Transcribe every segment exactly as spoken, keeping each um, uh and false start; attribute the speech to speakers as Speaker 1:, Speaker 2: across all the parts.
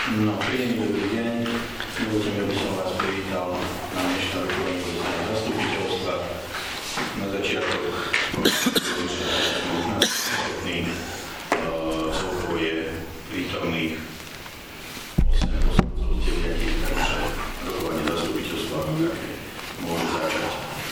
Speaker 1: No, príjemný dobrý deň. Dovolte mi, aby som vás privítal na dnešnom rokovaní zastupiteľstva. Na začiatok celkovo je prítomných osem poslancov z deviatich, takže rokovanie zastupiteľstva môže začať.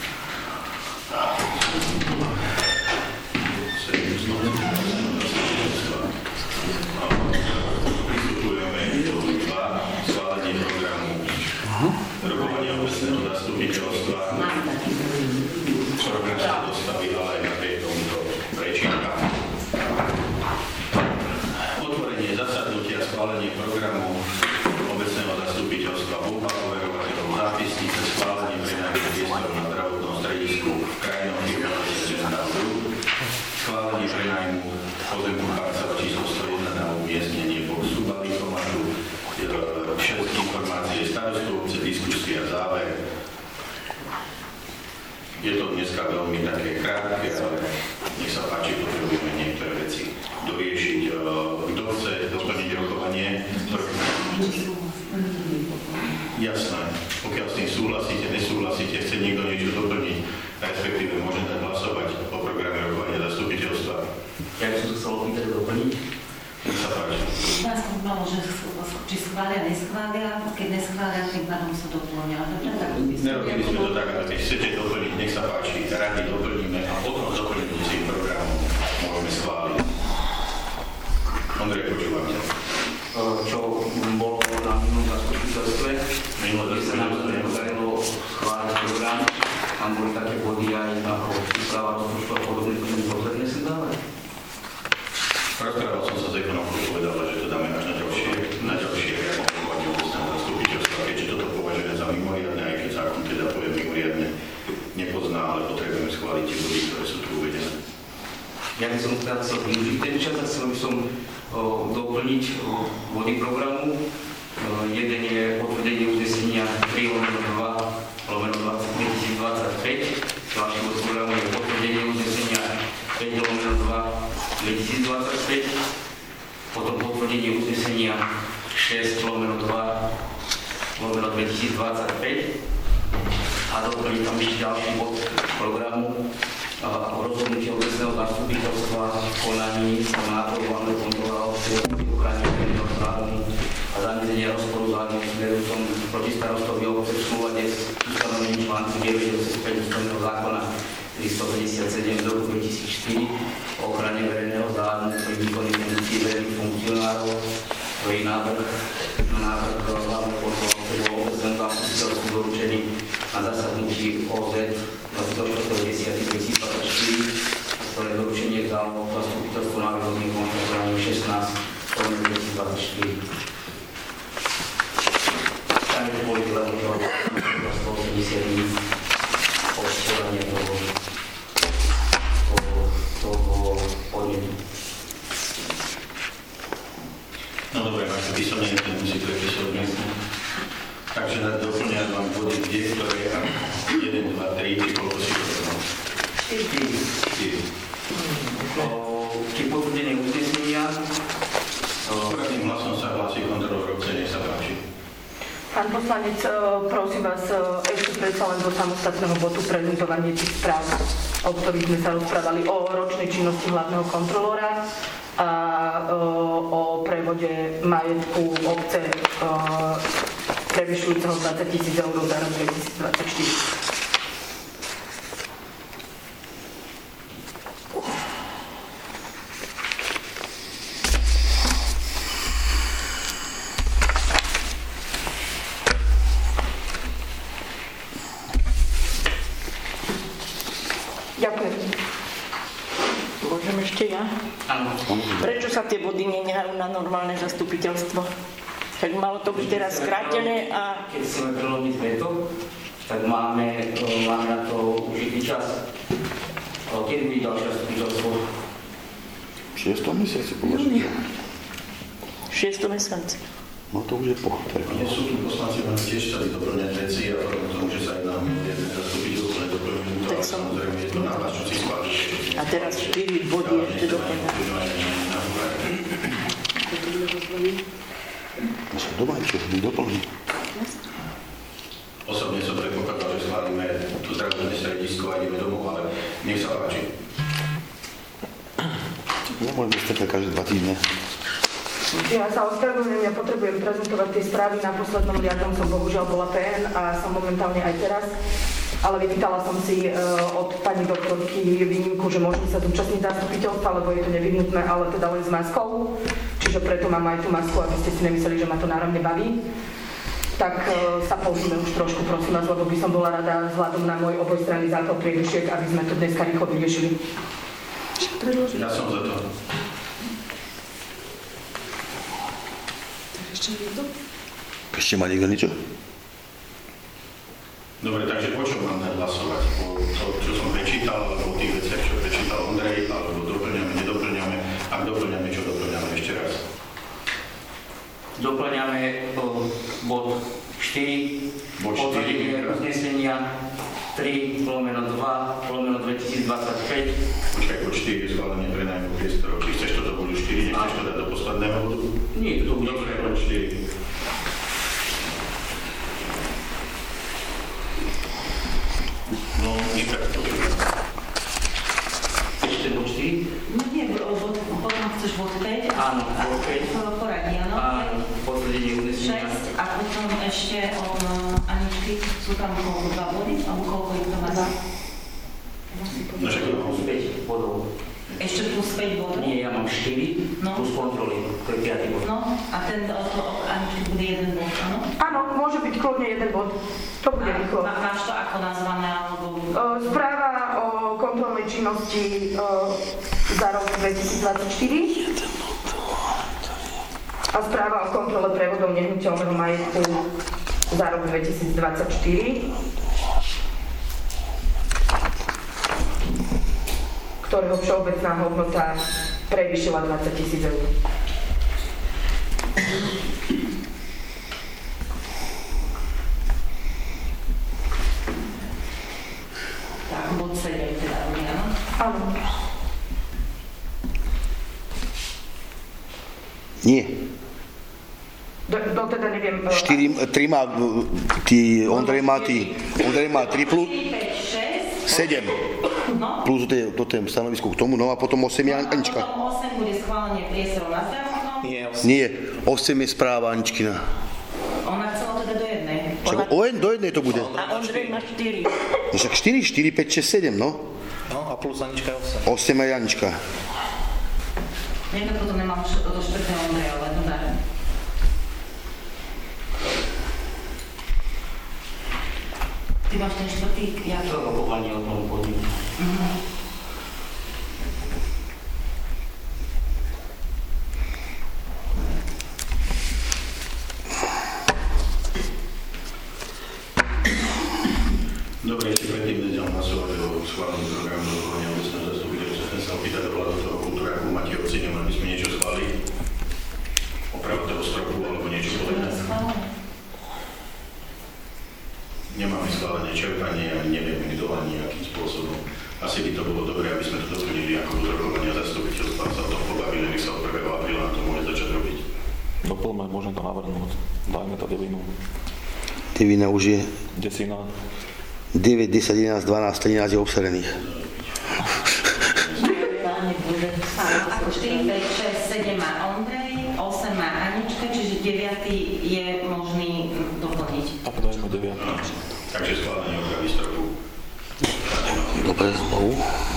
Speaker 1: Rokovanie obecného zastupiteľstva. Program sa dostaví ale aj na tejto prečítkach. Otvorenie zasadnutia, schválenie programu obecného zastupiteľstva, voľba overovateľov, zápisnice, schválenie prenajmu priestoru na zdravotnom stredisku v krajnom hygienického schválenie prenajmu pozemku parcela číslo sto jeden na umiestnenie boxu balíkomatu, šesť informácie starostu obce, diskusia a záver. Je to dneska veľmi také krátke, ale nech sa páči, potrebujeme niektoré veci doriešiť. Kto chce doplniť rokovanie? Jasné. Pokiaľ s tým súhlasíte, nesúhlasíte, chce niekto niečo doplniť, respektíve môžeme hlasovať o programe rokovania zastupiteľstva.
Speaker 2: Ja by som sa chcel opýtať doplniť.
Speaker 1: Nech sa páči.
Speaker 3: Nás malo, že či schvália, neschvália, keď neschvália, tým pádom sa doplňa.
Speaker 1: Nerobili sme to tak, ale keď chcete doplniť, nech sa páči, radi doplníme a potom doplňujúcim programom môžeme schváliť. Ondrej, počúvam ťa.
Speaker 2: Čo bolo na minulom zastupiteľstve, minulé sa nám to nepodarilo schváliť program, tam boli také body aj ako príprava rozpočtu a podobne, to nie potrebné sa dávať.
Speaker 1: Rozprával som sa s ekonomkou, povedala, že to dáme až na ďalšie, na ďalšie rokovanie obecného zastupiteľstva, keďže toto považujeme za mimoriadne, aj keď zákon teda povie mimoriadne nepozná, ale potrebujeme schváliť tie body, ktoré sú tu uvedené.
Speaker 2: Ja by som teda chcel využiť ten čas a chcel by som o, doplniť o, body programu. O, jeden je potvrdenie uznesenia tri lomeno dva lomeno dvetisícdvadsaťpäť. Ďalší bod programu je potvrdenie uznesenia päť lomeno dva dvetisícdvadsaťpäť. Potom potvrdenie uznesenia šesť lomeno dva lomeno dvetisícdvadsaťpäť. A doplniť tam ešte ďalší bod programu o rozhodnutie obecného zastupiteľstva v konaní o náboru hlavného kontrola ochrany verejného záujmu a zamedzenie rozporu záujmu smerujúcom proti starostovi obce v súlade s ustanovením článku deväť odsek ústavného zákona tristopäťdesiatsedem z roku dvetisícštyri o ochrane verejného záujmu pri výkone funkcií verejných funkcionárov. To je návrh na návrh hlavného kontrola bol obecného zastupiteľstvu doručený na zasadnutí ó zet dvadsiateho štvrtého októbra dvetisícdvadsaťštyri, ktoré doručenie dalo zastupiteľstvo národných kontrolovaní šestnásť dvetisícdvadsaťštyri. Tam je boli lehoto sto osemdesiat dní od podania toho, toho, toho podnetu.
Speaker 1: No dobre, máte písomne, nemusí to písomne. Takže na doplňať vám body, kde, ktoré je jeden, dva, tri, tri, koľko si to znamená? štyri.
Speaker 2: Či potvrdenie uznesenia.
Speaker 1: Prvým hlasom sa hlási kontrolór obce, nech sa páči.
Speaker 4: Pán poslanec, prosím vás ešte predsa len do samostatného bodu prezentovanie tých správ, o ktorých sme sa rozprávali, o ročnej činnosti hlavného kontrolóra a o prevode majetku obce prevyšujúceho dvadsať tisíc eur za rok dvetisícdvadsaťštyri. Ďakujem. Môžem ešte ja?
Speaker 2: Áno.
Speaker 4: Prečo sa tie body nenehajú na normálne zastupiteľstvo? Tak malo to byť teraz skrátené a...
Speaker 2: Keď chceme prelomiť veto, tak máme, máme na to užitý čas. Kedy bude ďalšie zastupiteľstvo?
Speaker 5: V šiestom mesiaci považujem.
Speaker 4: V šiestom mesiaci.
Speaker 5: No to už je pochopné.
Speaker 1: Nie sú tu poslanci, len tiež chceli doplňať veci a potom tomu, že sa jedná o jedné zastupiteľstvo, nedoplňujú to, ale samozrejme je to na vás, čo si schváliť.
Speaker 4: A teraz štyri body ešte doplňať.
Speaker 5: doma, čo doplní.
Speaker 1: Osobne som predpokladal, že schválime tú zdravotné stredisko a ideme domov, ale nech sa páči.
Speaker 5: Nemôžeme stretať každé dva týždne.
Speaker 4: Ja sa ospravedlňujem, ja potrebujem prezentovať tie správy. Na poslednom riadnom som bohužiaľ bola pé en a som momentálne aj teraz. Ale vypýtala som si uh, od pani doktorky výnimku, že môžem sa zúčastniť zastupiteľstva, lebo je to nevyhnutné, ale teda len s maskou. Čiže preto mám aj tú masku, aby ste si nemysleli, že ma to náramne baví. Tak uh, sa použíme už trošku, prosím vás, lebo by som bola rada vzhľadom na môj obojstranný základ priedušiek, aby sme to dneska rýchlo vyriešili.
Speaker 1: Ja som za to.
Speaker 5: Ešte má niekto niečo?
Speaker 1: Dobre, takže po čom máme hlasovať? Po to, čo som prečítal, alebo o tých veciach, čo prečítal Ondrej, alebo doplňame, nedoplňame? Ak doplňame, čo doplňame ešte raz?
Speaker 2: Doplňame o, bod štyri,
Speaker 1: Bod štyri.
Speaker 2: potvrdenie uznesenia tri lomeno dva lomeno dvetisícdvadsaťpäť.
Speaker 1: Počkaj, bod štyri je schválenie prenajmu priestorov. Či chceš toto bodu štyri, nechceš to dať do posledného bodu?
Speaker 2: Nie, to bude
Speaker 1: Dobre, bod štyri. No, nič tak počujem.
Speaker 2: ešte bod štyri.
Speaker 3: No nie, bod, potom chceš bod päť.
Speaker 2: Áno, bod päť.
Speaker 3: Poradí, áno.
Speaker 2: A potvrdenie uznesenia.
Speaker 3: šesť a potom ešte od Aničky sú tam koľko, dva body, alebo koľko ich to má?
Speaker 1: No, však to
Speaker 2: Plus päť bodov.
Speaker 3: Ešte plus päť bodov?
Speaker 2: Nie, ja mám štyri
Speaker 3: No.
Speaker 2: plus kontroly, to je piaty bod.
Speaker 3: No, a ten to od Aničky bude jeden bod, áno?
Speaker 4: Áno, môže byť kľudne jeden bod. To bude
Speaker 3: A
Speaker 4: rýchlo.
Speaker 3: má- Máš to ako nazvané, alebo...
Speaker 4: O, Správa o kontrolnej činnosti o, za rok dvetisícdvadsaťštyri a správa o kontrole prevodov nehnuteľného majetku za rok dvetisícdvadsaťštyri, ktorého všeobecná hodnota prevýšila dvadsať tisíc eur.
Speaker 3: Tak, bod sedem teda, áno?
Speaker 4: Áno.
Speaker 5: Nie.
Speaker 4: Do, do teda neviem... e,
Speaker 5: štyri, tri má, ty, Ondrej má, ty, Ondrej má tri plus
Speaker 3: štyri, päť, šesť,
Speaker 5: sedem.
Speaker 3: no.
Speaker 5: Plus to je, to je stanovisko k tomu, no a potom osem je
Speaker 3: A
Speaker 5: Anička.
Speaker 3: potom osem bude schválenie priestorov na zdravotnom.
Speaker 5: Nie, osem je správa Aničkina.
Speaker 3: Ona chcela teda do jednej.
Speaker 5: Však o jeden do jednej to bude.
Speaker 3: A Ondrej má štyri.
Speaker 5: No však štyri, štyri, päť, šesť, sedem, no.
Speaker 6: No a plus Anička je osem.
Speaker 5: osem je Anička.
Speaker 3: Niekto potom nemám š- do štvrtého Ondreja, ale to dá. Ty máš ten štvrtý, ja
Speaker 2: To rokovanie o tom podniku.
Speaker 1: Dobre, ešte predtým, než dám hlasovať o schválení programu dovolenia obecného zastupiteľstva, chcem sa opýtať do vládu toho kultúry, akú máte oceniem, aby sme niečo schválili? Opravu toho stropu alebo niečo podobné? Nemáme schválené čerpanie, ani nevieme kto ani akým spôsobom. Asi by to bolo dobré, aby sme to doplnili ako do rokovania zastupiteľstva, sa o tom pobavili, aby sa od prvého apríla na to mohli začať robiť.
Speaker 6: Doplňme, môžem to navrhnúť. Dajme to devinu.
Speaker 5: Devina už je
Speaker 6: Desina.
Speaker 5: deväť, desať, jedenásť, dvanásť, trinásť je obsadených.
Speaker 3: Ako štyri, päť, šesť, sedem má Ondrej, osem má Anička, čiže deviaty je možný doplniť.
Speaker 6: Tak dajme deviatku.
Speaker 1: No, takže schválenie opravy stropu.
Speaker 5: Dobre, znovu.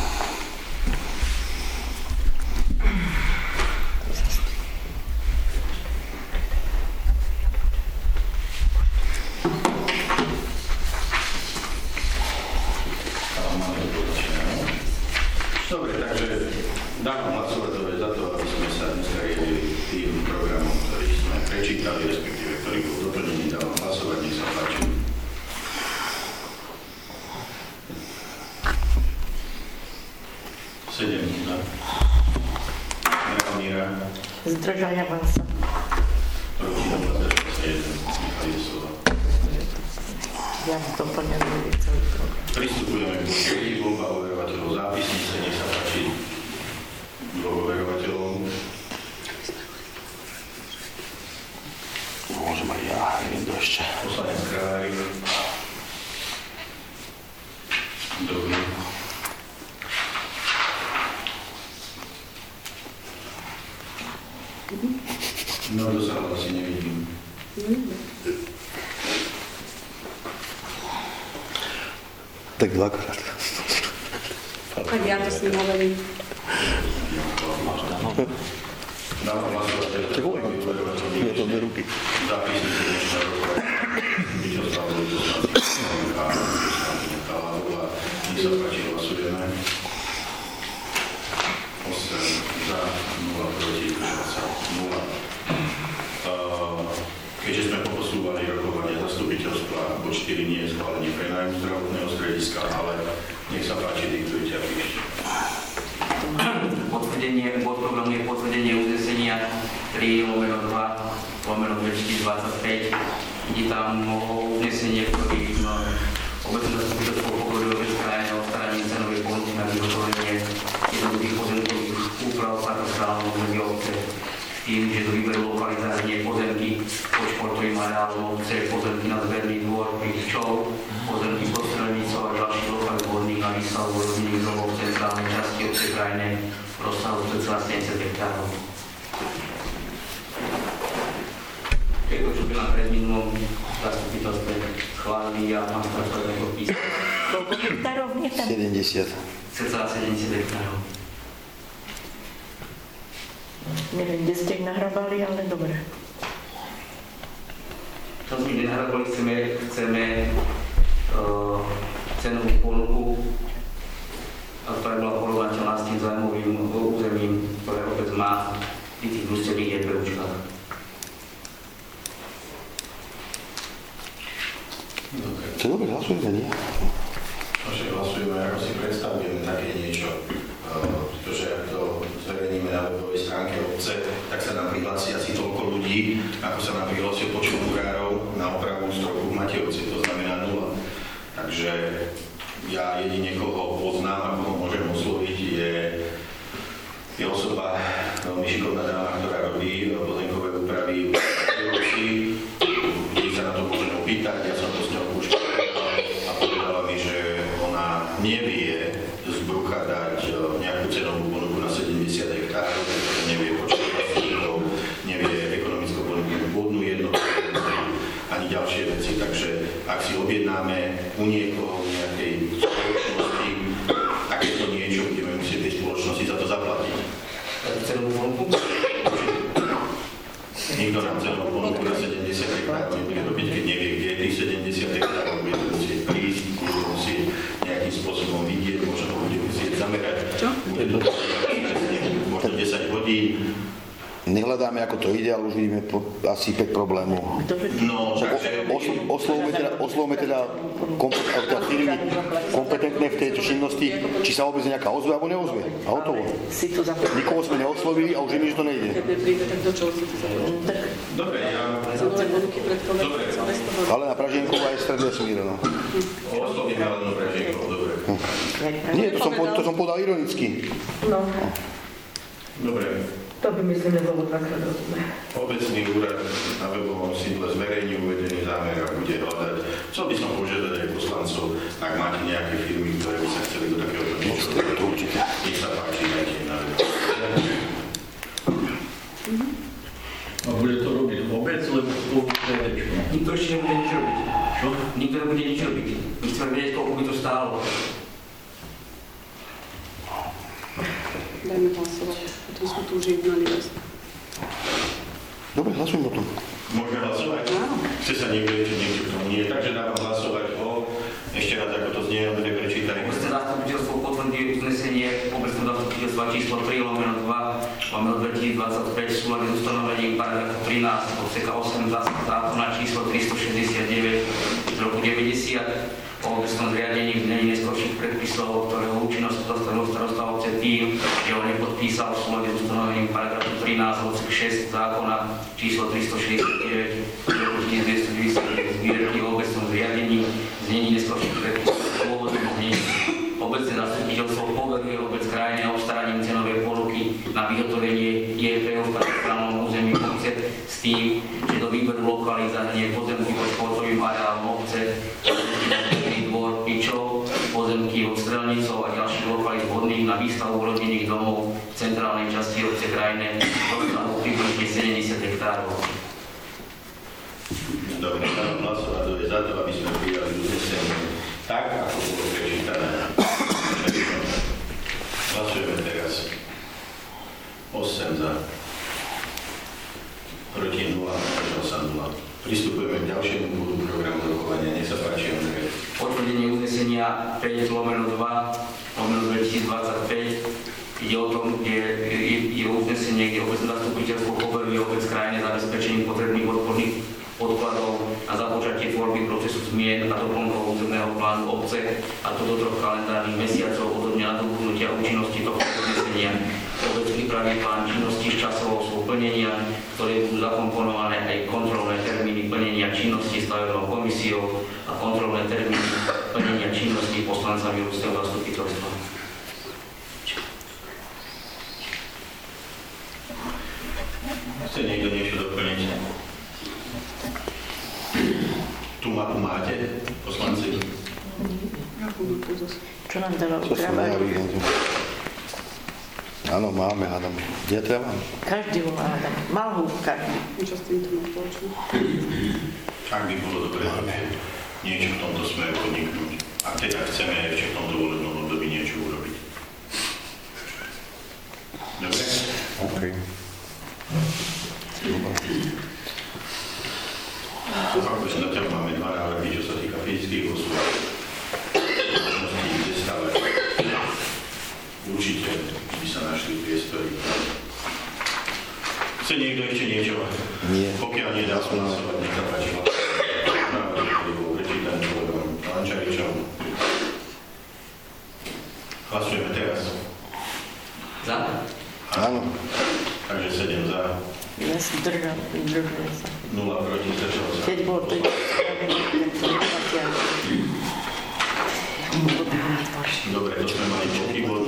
Speaker 1: Dobre, takže dám hlasovať za to, aby sme sa dneska riadili tým programom, ktorý sme prečítali, respektíve ktorý bol doplnený. Dám hlasovať, nech sa páči. sedem za. Míra.
Speaker 4: Zdržaniavam sa.
Speaker 1: Proti dvadsaťšesť, jeden. Michal Jesova.
Speaker 4: Ja doplňam celý program.
Speaker 1: Pristupujeme k bodu voľba overovateľov zápisnice. Nech sa páči dvoch overovateľov.
Speaker 5: môžem aj ja, neviem kto ešte.
Speaker 1: Poslanec Králik. Druhý. No, kto sa hlasí, nevidím.
Speaker 5: Tak dvakrát.
Speaker 7: Tak ja to s ním hovorím.
Speaker 1: Dávam hlasovať.
Speaker 5: Tak hovorím, je to dve ruky.
Speaker 1: Zápisnice dnešného roku. Víťazstva boli poslanci a poslankyňa Kalárová. Nech sa páči, hlasujeme. osem za, nula proti, nula. Keďže sme poposúvali rokovanie zastupiteľstva, bod štyri nie je schválenie prenájmu zdravotného strediska, ale nech sa páči, diktujte a píšte.
Speaker 2: Potvrdenie, bod programu je potvrdenie uznesenia tri lomeno dva lomeno dvetisícdvadsaťpäť. Ide tam o uznesenie, ktorým obecné zastupiteľstvo povolilo bez krajine o staraní cenovej ponuky na vyhotovenie jednotlivých pozemkových úprav katastrálneho území obce. Tým, že do výberu lokalizácie pozemky pod športovým areálom obce, pozemky na zberný dvor pri Pčov, pozemky pod strelnicou a ďalších lokalít vodných na výstavbu rodinných domov v centrálnej časti obce krajine v rozsahu cca sedemdesiat hektárov. Je to, čo by nám pred minulom zastupiteľstve schválili a mám to svojho podpísať.
Speaker 7: Koľko hektárov je tam?
Speaker 5: sedemdesiat.
Speaker 2: cca sedemdesiat hektárov.
Speaker 7: Neviem, kde ste ich nahrávali, ale dobre.
Speaker 2: To sme nenahrávali, chceme, chceme uh, cenovú ponuku, ktorá bola porovnateľná s tým zájmovým územím, ktoré obec má v tých družstevných jednotkách.
Speaker 5: To je dobre, hlasujeme, nie?
Speaker 1: Naše hlasujeme, ako si predstavujeme také niečo. Pretože ak to zverejníme na webovej stránke obce, tak sa nám prihlási asi toľko ľudí, ako sa nám prihlásil počet murárov na opravu stropu v Matejovci, to znamená nula. Takže ja jedine koho poznám a koho môžem osloviť je, je osoba, veľmi šikovná dáma, ktorá robí pozemkové úpravy v Matejovci. Ľudí sa na to môžem opýtať, ja som to s ňou už a povedala mi, že ona nevie z brucha dať nejakú cenovú ponuku na sedemdesiat hektárov, pretože nevie počet vlastníkov, nevie ekonomickú ponuku pôdnu jednotku ani ďalšie veci. Takže ak si objednáme u niekoho, u nejakej spoločnosti, takéto niečo, budeme musieť tej spoločnosti za to zaplatiť.
Speaker 2: Cenovú ponuku?
Speaker 1: Nikto nám cenovú ponuku na sedemdesiat hektárov nebude robiť, keď nevie, kde je tých sedemdesiat hektárov, bude to musieť prísť, bude to musieť nejakým spôsobom vidieť, možno bude musieť zamerať. Čo? Bude to možno desať hodín.
Speaker 5: Nehľadáme, ako to ide, ale už vidíme po, asi päť problémov.
Speaker 1: No, takže...
Speaker 5: Oslo, oslovme teda, oslovme teda kompetentné, kompetentné v tejto činnosti, či sa vôbec nejaká ozve, alebo neozve. A hotovo. Nikoho sme neoslovili a už im nič to nejde.
Speaker 1: Dobre, ja... Dobre.
Speaker 5: Ale na Pražienková je stred vesmíra, no.
Speaker 1: Oslovíme ale na Pražienkov, dobre.
Speaker 5: Nie, to som, to som podal ironicky.
Speaker 4: No,
Speaker 1: Dobre.
Speaker 4: to by myslím nebolo dvakrát rozumné.
Speaker 1: Obecný úrad na webovom sídle zverejní uvedený zámer a bude hľadať. Chcel by som požiadať aj poslancov, ak máte nejaké firmy, ktoré by sa chceli do takéhoto niečo určite. Nech sa páči, dajte na web.
Speaker 8: A bude to robiť obec, lebo spolu predečko.
Speaker 2: Nikto ešte nebude nič robiť. Čo? Nikto nebude nič robiť. My chceme vedieť, koľko by to stálo.
Speaker 7: Dajme hlasovať, potom sme tu už jednali raz.
Speaker 5: Dobre, hlasujem o tom.
Speaker 1: Môžeme hlasovať?
Speaker 7: Áno.
Speaker 1: Chce sa niekto ešte niekto k tomu nie. Takže dávam hlasovať o... Ešte raz, ako to znie, ale neprečítaj.
Speaker 2: Obecné zastupiteľstvo potvrdí uznesenie obecného zastupiteľstva číslo tri lomeno dva lomeno dvetisícdvadsaťpäť v súlade s ustanovením paragrafu trinásť odseka osem zákona číslo tristošesťdesiatdeväť z roku deväťdesiat o obecnom zriadení v znení neskorších predpisov, ktorého účinnosť zastavil starosta obce tým, že ho nepodpísal v súlade s ustanovením paragrafu trinásť odsek šesť zákona číslo tristošesťdesiatdeväť z roku devätnásťstodeväťdesiatdeväť výroky o obecnom zriadení v znení neskorších predpisov pôvodného znení. Obecné zastupiteľstvo poveruje obec krajine obstaraním cenovej ponuky na vyhotovenie J P O v katastrálnom území obce s tým, že do výberu lokalít krajine dostanú približne sedemdesiat hektárov.
Speaker 1: Dobre, dávam hlasovať, kto je za to, aby sme prijali uznesenie tak, ako bolo prečítané. Hlasujeme teraz. osem za. Proti nula, zdržal sa nula. Pristupujeme k ďalšiemu bodu programu rokovania. Nech sa páči, Andrej.
Speaker 2: Potvrdenie uznesenia päť lomeno dva lomeno dvetisícdvadsaťpäť. Ide o tom, kde je, je uznesenie, kde obecné zastupiteľstvo poveruje obec krajine zabezpečením potrebných odborných podkladov na započatie tvorby procesu zmien a doplnkov územného plánu obce, a to do troch kalendárnych mesiacov od dňa nadobudnutia účinnosti tohto uznesenia. Obec pripraví plán činnosti s časovou plnenia, ktoré budú zakomponované aj kontrolné termíny plnenia činnosti stavenou komisiou a kontrolné termíny plnenia činnosti poslancami obecného zastupiteľstva.
Speaker 1: Chce niekto niečo doplniť? Tu mapu máte, poslanci?
Speaker 7: Čo nám dáva
Speaker 5: Čo som
Speaker 7: upravať?
Speaker 5: nejaví? Áno, máme, hádam. Kde to ja mám?
Speaker 7: Každý ho má, hádam. Mal ho každý.
Speaker 9: Čo s týmto má spoločné?
Speaker 1: Ak by bolo dobré niečo v tomto smeru podniknúť. A teda chceme ešte v tomto volebnom období niečo urobiť. Dobre?
Speaker 5: OK.
Speaker 1: Ako zatiaľ máme dva návrhy, čo sa týka fyzických osôb. Možností, kde stavať. Určite by sa našli priestory. Chce niekto ešte niečo?
Speaker 5: Nie.
Speaker 1: Pokiaľ nie, dá sa hlasovať, nech sa páči hlasovať. Návrhy, ktorý bol prečítaný kolegom Lančaričom. Hlasujeme teraz.
Speaker 2: Za?
Speaker 5: Áno.
Speaker 1: Takže sedem za.
Speaker 7: Ja si držam, držam sa.
Speaker 1: nula proti, zdržal sa.
Speaker 7: Keď bol to
Speaker 1: Dobre, to sme mali polký bod.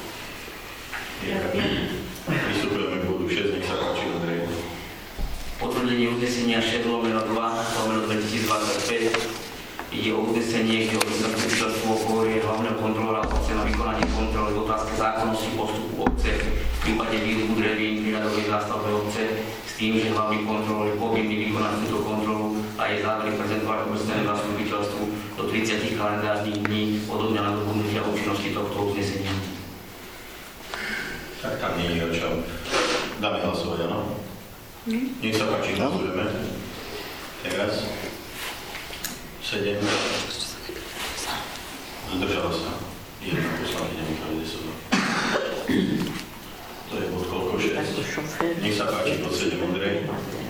Speaker 1: Pristupujeme k bodu šesť, nech sa páči, Andrej.
Speaker 2: Potvrdenie uznesenia šesť lomeno dva lomeno dvetisícdvadsaťpäť. Ide o uznesenie, kde obecné zastupiteľstvo poveruje hlavného kontrolóra obce na vykonanie kontroly v otázke zákonnosti postupu obce v prípade výrbu drevín pri ľadovej zástavbe obce, s tým, že hlavný kontrolór je povinný vykonať túto kontrolu a je závery prezentovať obecnému zastupiteľstvu do tridsať kalendárnych dní od dňa nadobudnutia účinnosti tohto uznesenia.
Speaker 1: Tak tam nie je o čom. Dáme hlasovať, áno? Nech sa páči, hlasujeme. Teraz. sedem. Zdržala sa. Jedna poslankyňa Michal Desová. To je bod koľko šesť. Nech sa páči, pod sedem, Andrej.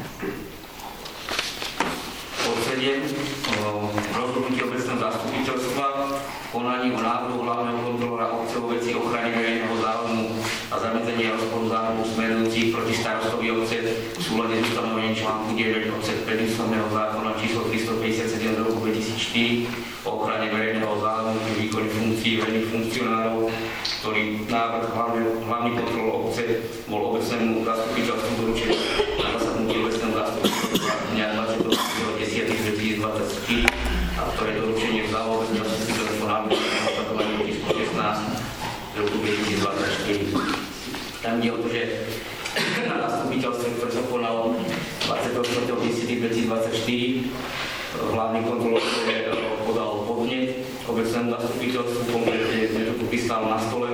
Speaker 2: Pod sedem. Rozhodnutie obecného zastupiteľstva v konaní o návrhu hlavného kontrolóra obce vo veci ochrany verejného záujmu a zamedzenia rozporu záujmu smerujúcich proti starostovi obce v súlade s ustanovením článku deväť odsek päť ústavného zákona číslo tristopäťdesiatsedem z roku dvetisícštyri o ochrane verejného záujmu pri výkone funkcií verejných funkcionárov, ktorý návrh hlavný kontrolór obce bol obecnému zastupiteľstvu doručený na zasadnutí obecného zastupiteľstva dňa dvadsiateho štvrtého októbra dvetisícdvadsaťštyri, a ktoré doručenie vzalo obecné zastupiteľstvo na konštatovanie číslo šestnásť z roku dvetisícdvadsaťštyri. Tam ide o to, že na zastupiteľstve, ktoré sa konalo dvadsiateho štvrtého októbra dvetisícdvadsaťštyri, hlavný kontrolór podal podnet obecnému zastupiteľstvu, konkrétne sme to tu písali na stole,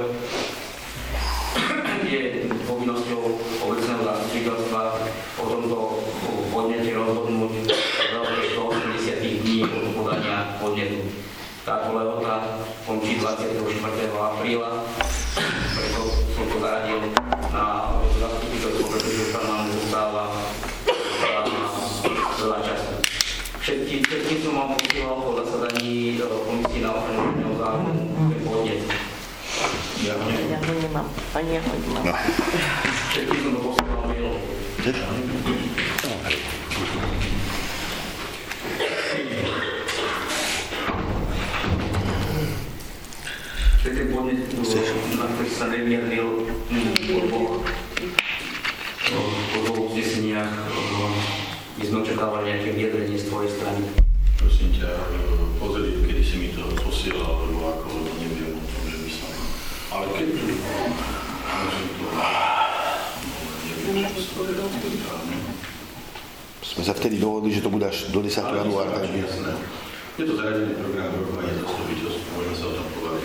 Speaker 2: je povinnosťou obecného zastupiteľstva o tomto podnete rozhodnúť v stoosemdesiat dní od podania podnetu. Táto lehota končí dvadsiateho štvrtého apríla, preto som to zaradil na zastupiteľstvo, pretože sa nám zostáva veľa času. Všetkým, všetkým som vám posielal po zasadaní komisie na ochranu verejného záujmu ten podnet.
Speaker 7: Ja ho nemám, ani ja ho nemám.
Speaker 2: Všetkým som to posielal mailom. Ten podnet, na ktorý sa nevyjadril po dvoch uzneseniach, my sme očakávali nejaké vyjadrenie z tvojej strany.
Speaker 1: Prosím ťa, pozri, kedy si mi to posielal, alebo ako, lebo neviem o tom, že by som... Ale keď tu... Môžem to...
Speaker 5: Sme sa vtedy dohodli, že to bude až do desiateho januára.
Speaker 1: Jasné. Je to zaradený program rokovania zastupiteľstva, môžeme sa o tom pobaviť.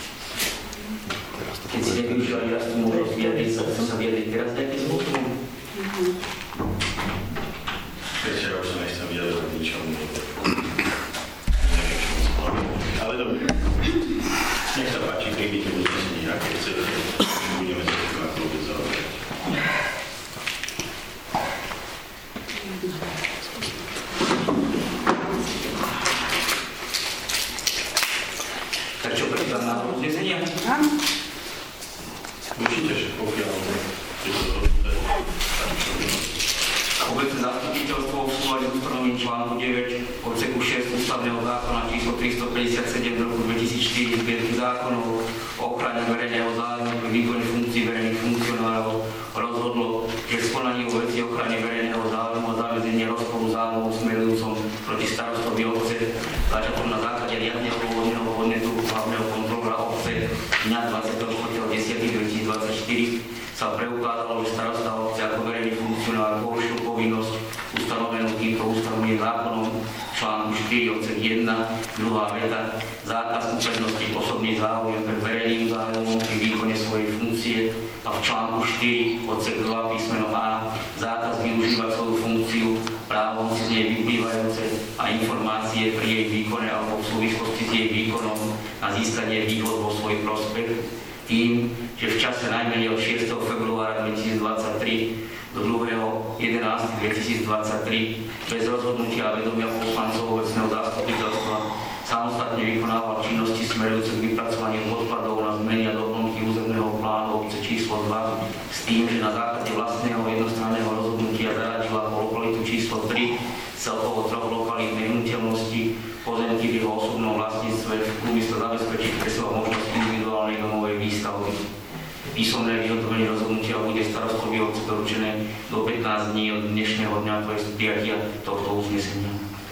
Speaker 2: Keď si nevyužívali raz tú možnosť vyjadriť sa, sa vyjadriť teraz nejaký spôsobom?
Speaker 1: Ešte ja už sa nechcem vyjadrovať ničomu. Neviem, čo mu spomínam. Ale dobre. Nech sa páči, príjmite uznesenie, aké chcete. Budeme sa tým ako vôbec zaoberať.
Speaker 2: Tak čo, prečítam návrh uznesenia?
Speaker 4: Áno.
Speaker 1: Určite, že pokiaľ je to dobré.
Speaker 2: Obecné zastupiteľstvo v súlade s ustanovením článku deväť odseku šesť ústavného zákona číslo tristopäťdesiatsedem z roku dvetisícštyri zbierky zákonov o ochrane verejného záujmu pri výkone funkcií verejných funkcionárov rozhodlo, že skonanie o veci ochrane verejného záujmu a zamedzenie rozporu záujmov smerujúcom proti starostovi obce začiatkom na základe riadneho pôvodného podnetu hlavného kontrolora obce dňa dvadsiateho štvrtého októbra dvetisícdvadsaťštyri sa preukázalo, že starosta obce ako verejný funkcionár porušil povinnosť ustanovenú týmto ústavným zákonom článku štyri odsek jeden, druhá veta, zákaz účastnosti osobných záujem pred verejným záujmom pri výkone svojej funkcie a v článku štyri odsek dva písmeno A zákaz využívať svoju funkciu, právomoci z nej vyplývajúce a informácie pri jej výkone alebo v súvislosti s jej výkonom na získanie výhod vo svoj prospech tým, že v čase najmenej od šiesteho februára dvetisícdvadsaťtri do druhého jedenásteho dvetisícdvadsaťtri bez rozhodnutia a vedomia poslancov obecného zastupiteľstva samostatne vykonával činnosti smerujúce k vypracovaniu podkladov na zmeny a doplnky územného plánu obce číslo dva s tým, že na základe vlastného jednostranného rozhodnutia zaradila po lokalitu číslo tri celkovo troch lokalít nehnuteľnosti pozemky v jeho osobnom vlastníctve v úmysle zabezpečiť pre seba možnosť individuálnej domovej výstavby. Písomné vyhotovenie rozhodnutia bude starostovi obce doručené do pätnásť dní od dnešného dňa, to je prijatia tohto uznesenia.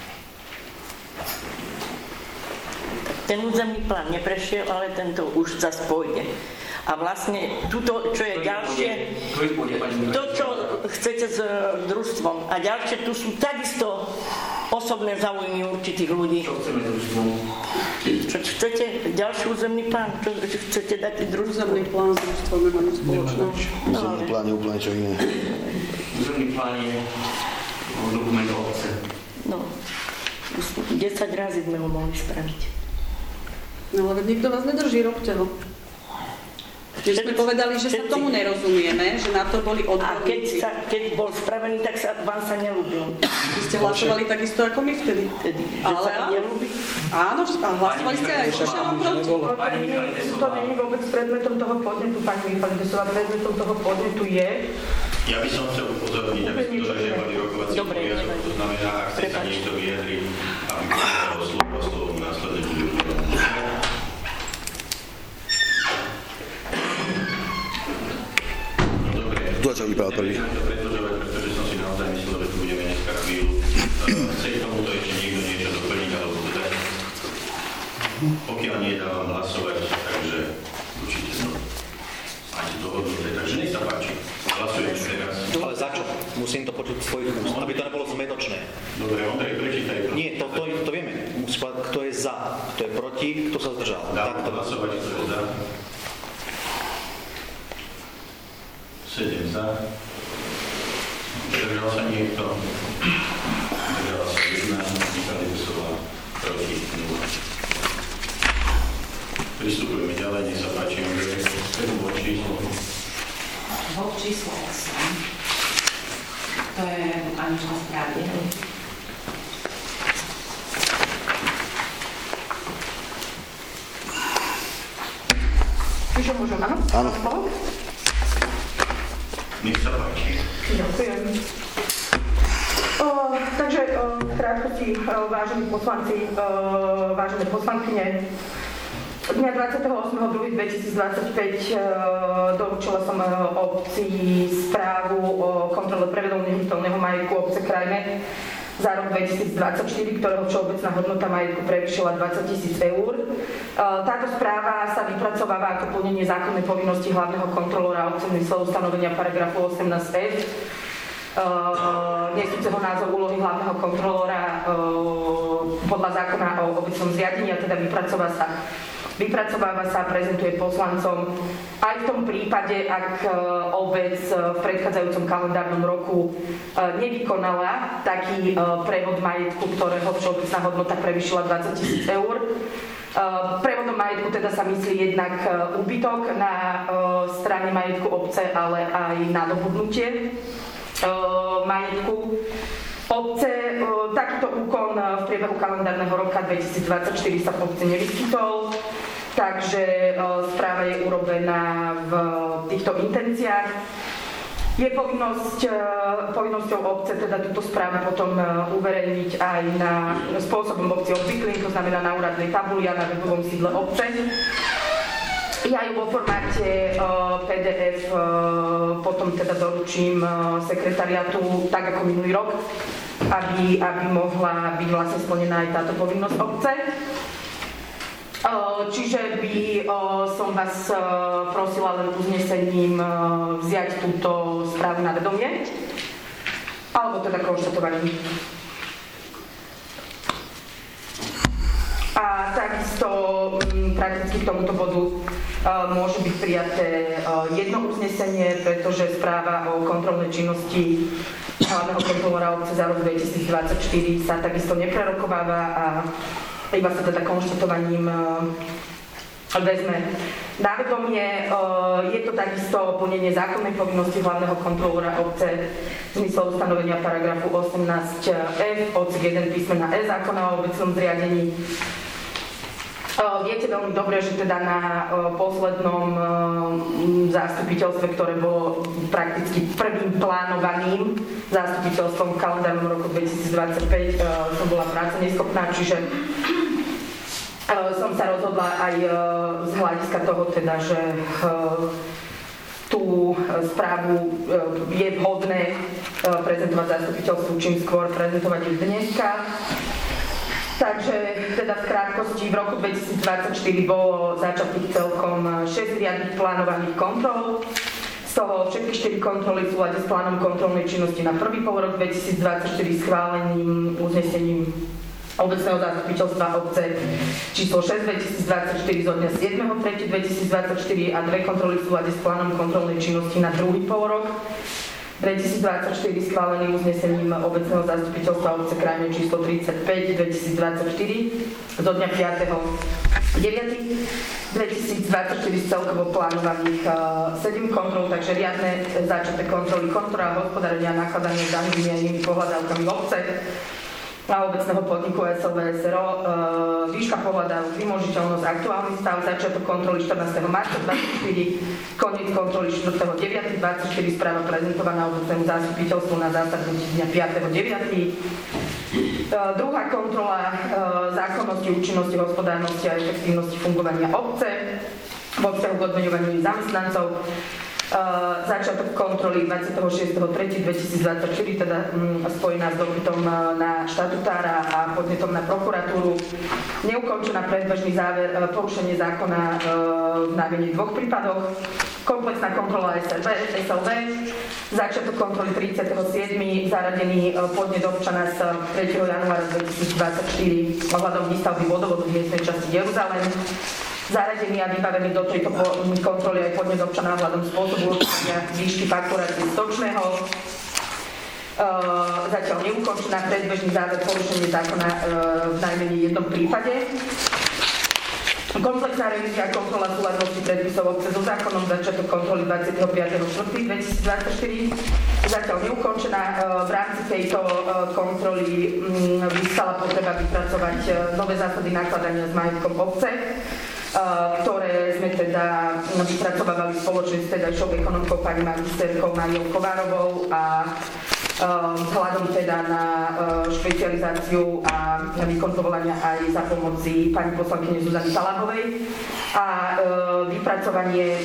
Speaker 7: Ten územný plán neprešiel, ale tento už zas pôjde. A vlastne tuto, čo je ďalšie, to, čo chcete s družstvom a ďalšie, tu sú takisto osobné záujmy určitých ľudí.
Speaker 2: Čo chceme družstvom?
Speaker 7: Čo chcete? Ďalší územný plán? Čo chcete dať družstvom?
Speaker 9: Územný plán s družstvom nemá nič spoločné.
Speaker 5: Územný plán je úplne čo iné.
Speaker 2: Územný plán je dokument obce.
Speaker 7: No, desať razy sme ho mohli spraviť.
Speaker 9: No ale nikto vás nedrží, robte ho. Keď sme povedali, že sa tomu nerozumieme, že na to boli odborníci.
Speaker 7: A keď, sa, keď bol spravený, tak sa, vám sa nelúbil.
Speaker 9: Vy ste hlasovali takisto ako my vtedy.
Speaker 7: Vtedy.
Speaker 9: Ale áno, áno, a hlasovali ste aj Šušanom proti.
Speaker 4: To nie je vôbec predmetom toho podnetu, pani Michalikesová. Predmetom toho podnetu je...
Speaker 1: Ja by som chcel upozorniť, aby ste dodržiavali rokovací poriadok. To znamená, ak chce sa niekto vyjadriť, aby povedal slovo, slovo následne bude uvedomené.
Speaker 5: Kto začal vyprávať prvý?
Speaker 1: Chcem to predĺžovať, pretože som si naozaj myslel, že tu budeme dneska chvíľu. Chce k tomuto ešte niekto niečo doplniť alebo dodať? Pokiaľ nie, dávam hlasovať, takže určite no. Máte dohodnuté, takže nech sa páči. Hlasujeme teraz.
Speaker 6: Ale za čo? Musím to počuť svojich úst, aby to nebolo zmetočné.
Speaker 1: Dobre, Ondrej, prečítaj.
Speaker 6: Nie, to, to, to vieme. Musí povedať, kto je za, kto je proti, kto sa zdržal.
Speaker 1: Dávam hlasovať, kto je za. sedem za. Zdržal sa niekto. Zdržala sa jedna. Michalikesová proti nula. Pristupujeme ďalej, nech sa páči, Ondrej. Bod číslo.
Speaker 3: Bod číslo osem. To je Anička správne.
Speaker 4: Čiže môžem, áno?
Speaker 5: Áno.
Speaker 1: Nech sa páči.
Speaker 4: Ďakujem. O, takže o, v krátkosti, o, vážení poslanci, o, vážené poslankyne, dňa dvadsiateho ôsmeho druhého dvetisícdvadsaťpäť doručila som obci správu o kontrole prevedov nehnuteľného majetku obce Krajne za rok dvetisícdvadsaťštyri, ktorého všeobecná hodnota majetku prevýšila dvadsať tisíc eur. Táto správa sa vypracováva ako plnenie zákonnej povinnosti hlavného kontrolóra obce v zmysle ustanovenia paragrafu osemnásť ef. Nesúceho názov úlohy hlavného kontrolóra podľa zákona o obecnom zriadení, a teda vypracová sa Vypracováva sa a prezentuje poslancom aj v tom prípade, ak obec v predchádzajúcom kalendárnom roku nevykonala taký prevod majetku, ktorého všeobecná hodnota prevýšila dvadsať tisíc eur. Prevodom majetku teda sa myslí jednak úbytok na strane majetku obce, ale aj nadobudnutie majetku obce. Takýto úkon v priebehu kalendárneho roka dvetisícdvadsaťštyri sa v obci nevyskytol, takže správa je urobená v týchto intenciách. Je povinnosť, povinnosťou obce teda túto správu potom uverejniť aj na spôsobom obci obvyklým, to znamená na úradnej tabuli a na webovom sídle obce. Ja ju vo formáte pé dé ef potom teda doručím sekretariátu tak ako minulý rok, aby, aby mohla byť vlastne splnená aj táto povinnosť obce. Čiže by som vás prosila len uznesením vziať túto správu na vedomie, alebo teda konštatovaním. A takisto prakticky k tomuto bodu môže byť prijaté jedno uznesenie, pretože správa o kontrolnej činnosti hlavného kontrolóra obce za rok dvetisícdvadsaťštyri sa takisto neprerokováva a iba sa teda konštatovaním vezme na vedomie. Je to takisto plnenie zákonnej povinnosti hlavného kontrolóra obce v zmysle ustanovenia paragrafu osemnásť ef odsek jeden písmena E zákona o obecnom zriadení. Viete veľmi dobre, že teda na poslednom zástupiteľstve, ktoré bolo prakticky prvým plánovaným zástupiteľstvom v kalendárnom roku dvetisícdvadsaťpäť, som bola práce neschopná, čiže som sa rozhodla aj z hľadiska toho teda, že tú správu je vhodné prezentovať zástupiteľstvu čím skôr, prezentovať ju dneska. Takže teda v krátkosti v roku dvetisícdvadsaťštyri bolo začatých celkom šesť riadnych plánovaných kontrol. Z toho všetky štyri kontroly v súlade s plánom kontrolnej činnosti na prvý polrok dvetisícdvadsaťštyri schválením uznesením obecného zástupiteľstva obce číslo šesť dvetisícdvadsaťštyri zo dňa siedmeho tretieho dvetisícdvadsaťštyri a dve kontroly v súlade s plánom kontrolnej činnosti na druhý polrok dvetisícdvadsaťštyri schválený uznesením obecného zástupiteľstva obce krajine číslo tridsaťpäť dvetisícdvadsaťštyri zo dňa piateho deviateho dvetisícdvadsaťštyri z celkovo plánovaných sedem kontrol, takže riadne začaté kontroly, kontrola hospodárenia a nakladania s daňovými a inými pohľadávkami obce a obecného podniku es el vé es er o, e, výška pohľadávok, vymožiteľnosť, aktuálny stav, začiatok kontroly štrnásteho marca dvadsaťštyri, koniec kontroly štvrtého deviateho dvadsaťštyri, správa prezentovaná obecnému zástupiteľstvu na zasadnutí dňa piateho deviateho E, druhá kontrola e, zákonnosti, účinnosti, hospodárnosti a efektívnosti fungovania obce vo vzťahu k odmeňovaniu zamestnancov. Uh, začiatok kontroly dvadsiateho šiesteho tretieho dvetisícdvadsaťštyri, teda um, spojená s dopytom uh, na štatutára a podnetom na prokuratúru. Neukončená predbežný záver, uh, porušenie zákona uh, v najmenej dvoch prípadoch. Komplexná kontrola es el vé. Začiatok kontroly tridsiateho siedmeho zaradený uh, podnet občana z tretieho januára dvetisícdvadsaťštyri ohľadom výstavby vodovodu v miestnej časti Jeruzalém. Zaradený a vybavený do tejto kontroly aj podnet občana hľadom spôsobu určenia výšky fakturácie stočného. E, zatiaľ neukončená predbežný záver porušenie zákona e, v najmenej jednom prípade. Komplexná revízia a kontrola súladnosti predpisov obce so zákonom, začiatok kontroly dvadsiateho piateho štvrtého dvetisícdvadsaťštyri. Zatiaľ neukončená. E, v rámci tejto e, kontroly m, vystala potreba vypracovať e, nové zásady nakladania s majetkom obce, ktoré sme teda vypracovávali spoločne s tedajšou ekonomkou pani magisterkou Mariou Kovárovou a vzhľadom teda na špecializáciu a výkon povolania aj za pomoci pani poslankyne Zuzany Talahovej a vypracovanie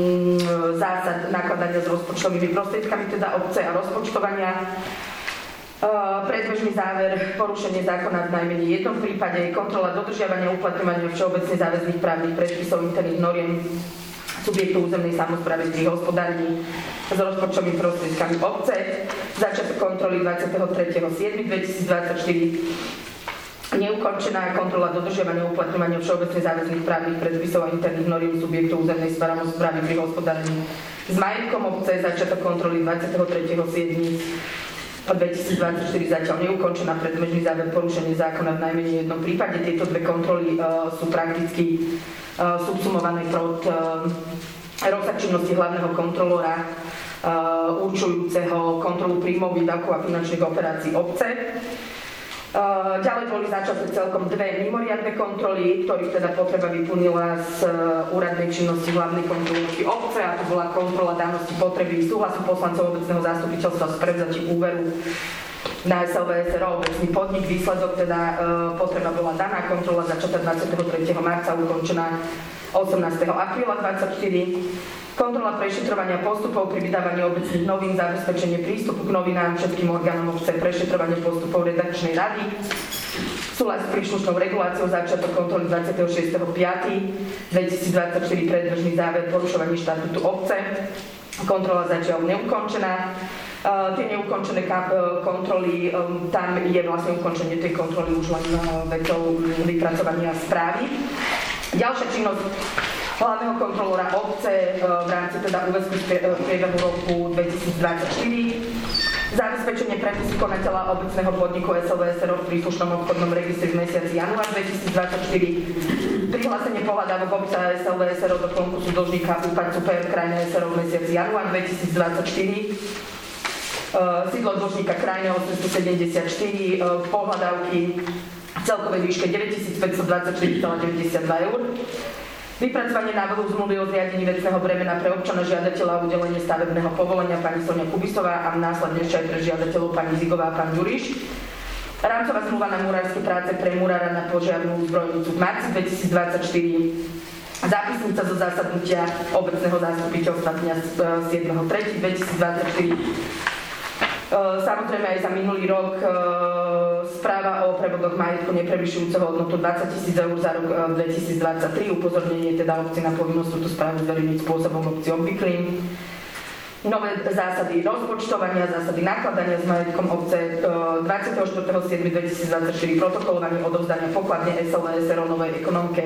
Speaker 4: zásad nakladania s rozpočtovými prostriedkami teda obce a rozpočtovania. Predbežný záver, porušenie zákona v najmenej jednom prípade, kontrola dodržiavania uplatňovania všeobecne záväzných právnych predpisov interných noriem subjektu územnej samosprávy pri hospodárení s rozpočtovými prostriedkami obce, začiatok kontroly dvadsiateho tretieho júla dvetisícdvadsaťštyri, neukončená kontrola dodržiavania uplatňovania všeobecne záväzných právnych predpisov a interných noriem subjektu územnej samosprávy pri hospodárení s majetkom obce, začiatok kontroly dvadsiateho tretieho júla dvetisícdvadsaťštyri, zatiaľ neukončená, predbežný záver, porušenie zákona v najmenej jednom prípade. Tieto dve kontroly uh, sú prakticky uh, subsumované pod uh, rozsah činnosti hlavného kontrolóra uh, určujúceho kontrolu príjmov, výdavkov a finančných operácií obce. Uh, ďalej boli začaté celkom dve mimoriadne kontroly, ktorých teda potreba vyplnila z uh, úradnej činnosti hlavnej kontrolórky obce, a to bola kontrola dávnosti potreby súhlasu poslancov obecného zastupiteľstva s prevzatím úveru na es el vé es er o obecný podnik. Výsledok teda uh, potreba bola daná, kontrola začatá dvadsiateho tretieho marca, ukončená osemnásteho apríla dvadsaťštyri. Kontrola prešetrovania postupov pri vydávaní obecných novín, zabezpečenie prístupu k novinám všetkým orgánom obce, prešetrovanie postupov redakčnej rady, súhlas s príslušnou reguláciou, začiatok kontroly dvadsiateho šiesteho piateho dvetisícdvadsaťštyri, predbežný záver, porušovanie štatútu obce, kontrola zatiaľ neukončená. Uh, tie neukončené uh, kontroly, um, tam je vlastne ukončenie tej kontroly už len uh, vecou vypracovania správy. Ďalšia činnosť hlavného kontrolóra obce uh, v rámci teda úväzku v priebehu roku dvetisícdvadsaťštyri, zabezpečenie prepisu konateľa obecného podniku es el vé es er o v príslušnom obchodnom registri v mesiaci január dvetisícdvadsaťštyri, prihlásenie pohľadávok obca es el vé es er o do konkursu dlžníka úpad super krajina es er o v mesiaci január dvetisícdvadsaťštyri, Uh, sídlo dlžníka krajine osemstosedemdesiatštyri, uh, pohľadávky v celkovej výške deväťtisícpäťstodvadsaťštyri celá deväťdesiatdva eur. Vypracovanie návrhu zmluvy o zriadení vecného bremena pre občana žiadateľa o udelenie stavebného povolenia pani Sonia Kubisová a následne ešte aj pre žiadateľov pani Zigová a pán Ďuriš. Rámcová zmluva na murárske práce pre murára na požiarnú zbrojnicu v marci dvetisícdvadsaťštyri. Zápisnica zo zasadnutia obecného zastupiteľstva dňa siedmeho tretieho dvetisícdvadsaťštyri. Samozrejme aj za minulý rok správa o prevodoch majetku neprevyšujúceho hodnotu dvadsať tisíc eur za rok dvetisícdvadsaťtri. Upozornenie teda obci na povinnosť túto správu zverejniť spôsobom obci obvyklým. Nové zásady rozpočtovania, zásady nakladania s majetkom obce, dvadsiateho štvrtého júla dvetisícdvadsaťštyri protokólovanie odovzdania pokladne es el vé es er o novej ekonomke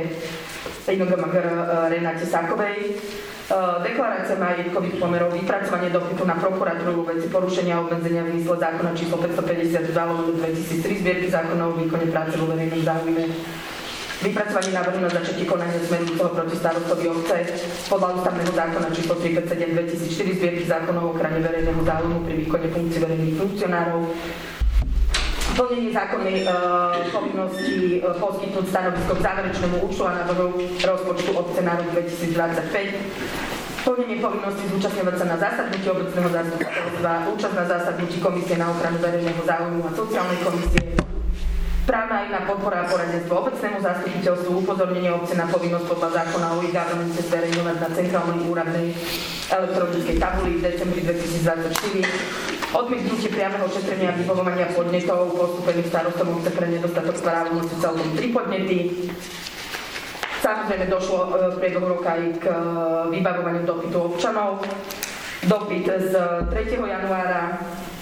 Speaker 4: Renáte Sákovej. Deklarácia majetkových pomerov, vypracovanie dopytu na prokuratúru veci porušenia obmedzenia v zmysle zákona číslo päťstopäťdesiatdva lomeno dvetisíctri, zbierky zákona o výkone práce vo verejnom záujme, vypracovanie návrhu na začatie konania smerujúceho proti starostovi obce podľa ústavného zákona číslo tristopäťdesiatsedem dvetisícštyri, zbierky zákona o ochrane verejného záujmu pri výkone funkcií verejných funkcionárov, plnenie zákonnej uh, povinnosti uh, poskytnúť stanovisko k záverečnému účtu a návrhu rozpočtu obce na rok dvetisícdvadsaťpäť, plnenie povinnosti zúčastňovať sa na zasadnutí obecného zastupiteľstva, účasť na zasadnutí komisie na ochranu verejného záujmu a sociálnej komisie, právna iná podpora a poradenstvo obecnému zastupiteľstvu, upozornenie obce na povinnosť podľa zákona o e-governance zverejňovať na centrálnej úradnej elektronickej tabuli v decembri dvetisícdvadsaťštyri, odmietnutie priameho šetrenia a vybavovania podnetov postupených starostom obce pre nedostatok právomoci, celkom tri podnety. Samozrejme došlo v priebehu roka aj k vybavovaniu dopytu občanov. Dopyt z tretieho januára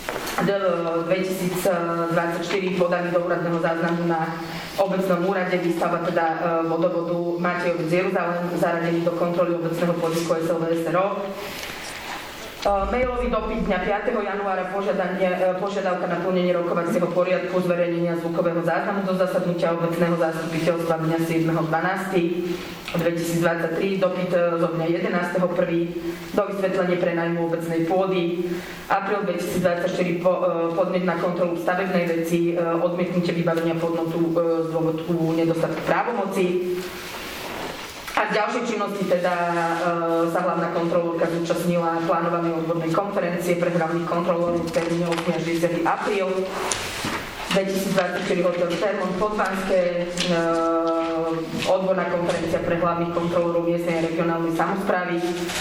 Speaker 4: dvetisícdvadsaťštyri podaný do úradného záznamu na obecnom úrade, výstava teda vodovodu Matejovec Jeruzalém, zaradený do kontroly obecného podniku es el vé es er o. Mailový dopyt dňa piateho januára, požiadavka na plnenie rokovacieho poriadku, zverejnenia zvukového záznamu do zasadnutia obecného zastupiteľstva dňa siedmeho decembra dvetisícdvadsaťtri, dopyt zo dňa jedenásteho prvého do vysvetlenie prenajmu obecnej pôdy, apríl dvetisícdvadsaťštyri, podnet na kontrolu stavebnej veci, odmietnutie vybavenia podnotu z dôvodu nedostatku právomoci. A v ďalšej činnosti teda e, sa hlavná kontrolórka zúčastnila plánovanej odbornej konferencie pre hlavných kontrolórov v termíne ôsmeho až desiateho apríla dvetisícdvadsaťštyri hotel Termont Podvanské, e, odborná konferencia pre hlavných kontrolórov miestnej a regionálnej samosprávy.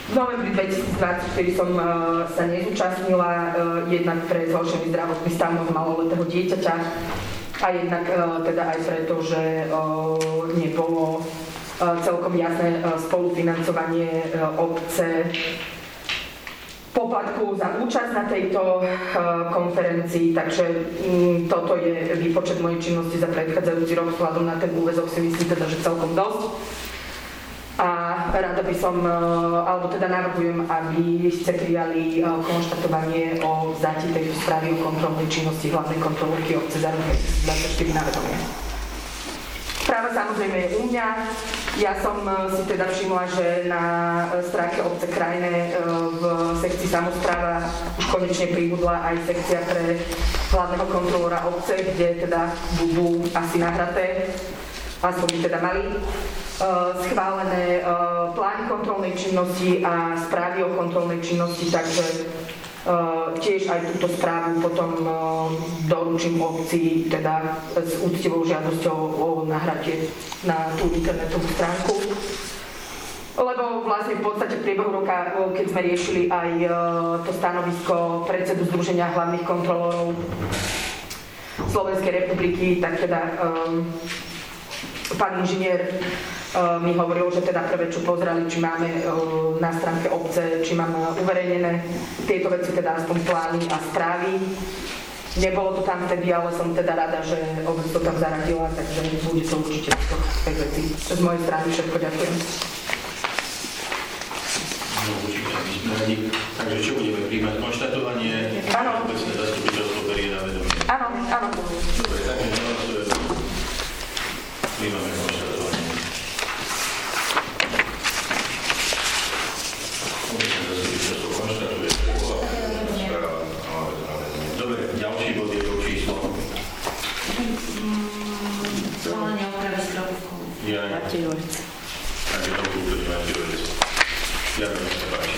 Speaker 4: V novembri dvetisícdvadsaťštyri som uh, sa nezúčastnila uh, jednak pre zhoršený zdravotný stav môjho maloletého dieťaťa a jednak uh, teda aj preto, že uh, nebolo uh, celkom jasné uh, spolufinancovanie uh, obce poplatku za účasť na tejto uh, konferencii, takže um, toto je výpočet mojej činnosti za predchádzajúci rok vzhľadom na ten úväzok si myslím teda, že celkom dosť. A rada by som, alebo teda navrhujem, aby ste prijali konštatovanie o vzatí tejto správy o kontrolnej činnosti hlavnej kontrolórky obce za rok dvetisícdvadsaťštyri na vedomie. Správa samozrejme je u mňa. Ja som si teda všimla, že na stránke obce Krajné v sekcii samospráva už konečne pribudla aj sekcia pre hlavného kontrolóra obce, kde teda budú asi nahraté, aspoň by teda mali schválené plány kontrolnej činnosti a správy o kontrolnej činnosti, takže tiež aj túto správu potom doručím obci teda s úctivou žiadosťou o nahradie na tú internetovú stránku. Lebo vlastne v podstate v priebehu roka, keď sme riešili aj to stanovisko predsedu Združenia hlavných kontrolórov Slovenskej republiky, tak teda um, pán inžinier Uh, mi hovoril, že teda prvé, čo pozerali, či máme uh, na stránke obce, či máme uverejnené tieto veci, teda aspoň plány a správy. Nebolo to tam vtedy, ale som teda rada, že obec to tam zaradila, takže bude to určite také veci. Z mojej strany všetko ďakujem.
Speaker 1: No, určite my sme radi. Takže čo budeme príjmať? Konštatovanie?
Speaker 4: Áno.
Speaker 1: Obecné zastupiteľstvo berie na vedomie.
Speaker 4: Áno, áno.
Speaker 1: Dobre, takže nehlasujeme. Príjmame konštatovanie. Dobre, ďalší bod je to číslo.
Speaker 3: Zvolenie opravy stropkov.
Speaker 1: Ja, takže to budú úplne Matejovec. Ďakujem, sa páči.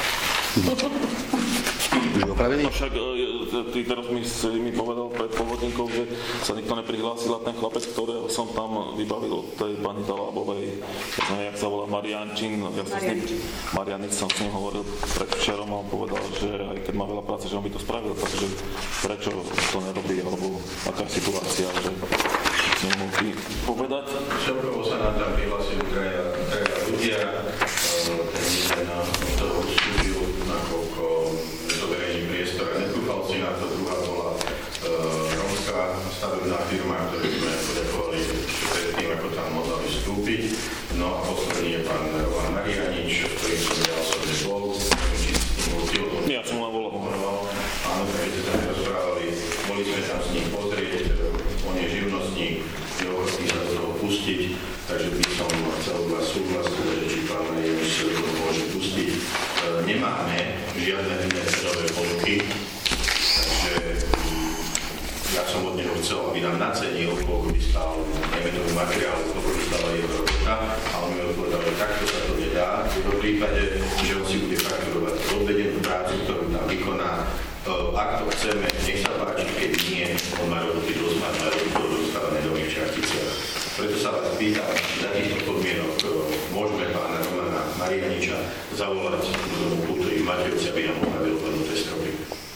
Speaker 5: Opravený?
Speaker 10: No však ty teraz mi, mi povedal pred polhodinkou, že sa nikto neprihlásil a ten chlapec, ktorého som tam vybavil od tej pani Talábovej, jak sa volá Mariančín, ja som s ním, Marianic som s ním hovoril predvčerom a on povedal, že aj keď má veľa práce, že on by to spravil, takže prečo to nerobí, alebo aká situácia, že s ním mohli povedať.
Speaker 1: Celkovo sa nám tam prihlásili traja ľudia, ten jeden z toho štúdiu, nakoľko zoberení priestora netrúfal si na to, druhá bola e, romská stavebná firma, ktorú sme poďakovali predtým, ako tam mohla vystúpiť. No a posledný je pán Roman Marianič, ktorý som ja osobne bol, či s tým bol o tom.
Speaker 10: Ja som len volal.
Speaker 1: Áno, keď sme sa rozprávali, boli sme tam s ním pozrieť, on je živnostník, je ochotný sa do toho pustiť, takže by som chcel vás súhlas, že či pán Marianič sa do toho môže pustiť. E, nemáme žiadne iné cenové ponuky, takže ja som od neho chcel, aby nám nacenil, koľko by stál nemetový materiál, koľko by stála jeho robota, a on mi odpovedal, že takto sa to nedá, v jeho prípade, že on si bude fakturovať odvedenú prácu, ktorú tam vykoná. Ak to chceme, nech sa páči, keď nie, on má roboty dosť, má roboty dostávané do ich časticiach. Preto sa vás pýtam, za týchto podmienok môžeme pána Romana Marianiča zavolať do domu kultúry v Matejovci, aby nám opravil plnú tej stropy.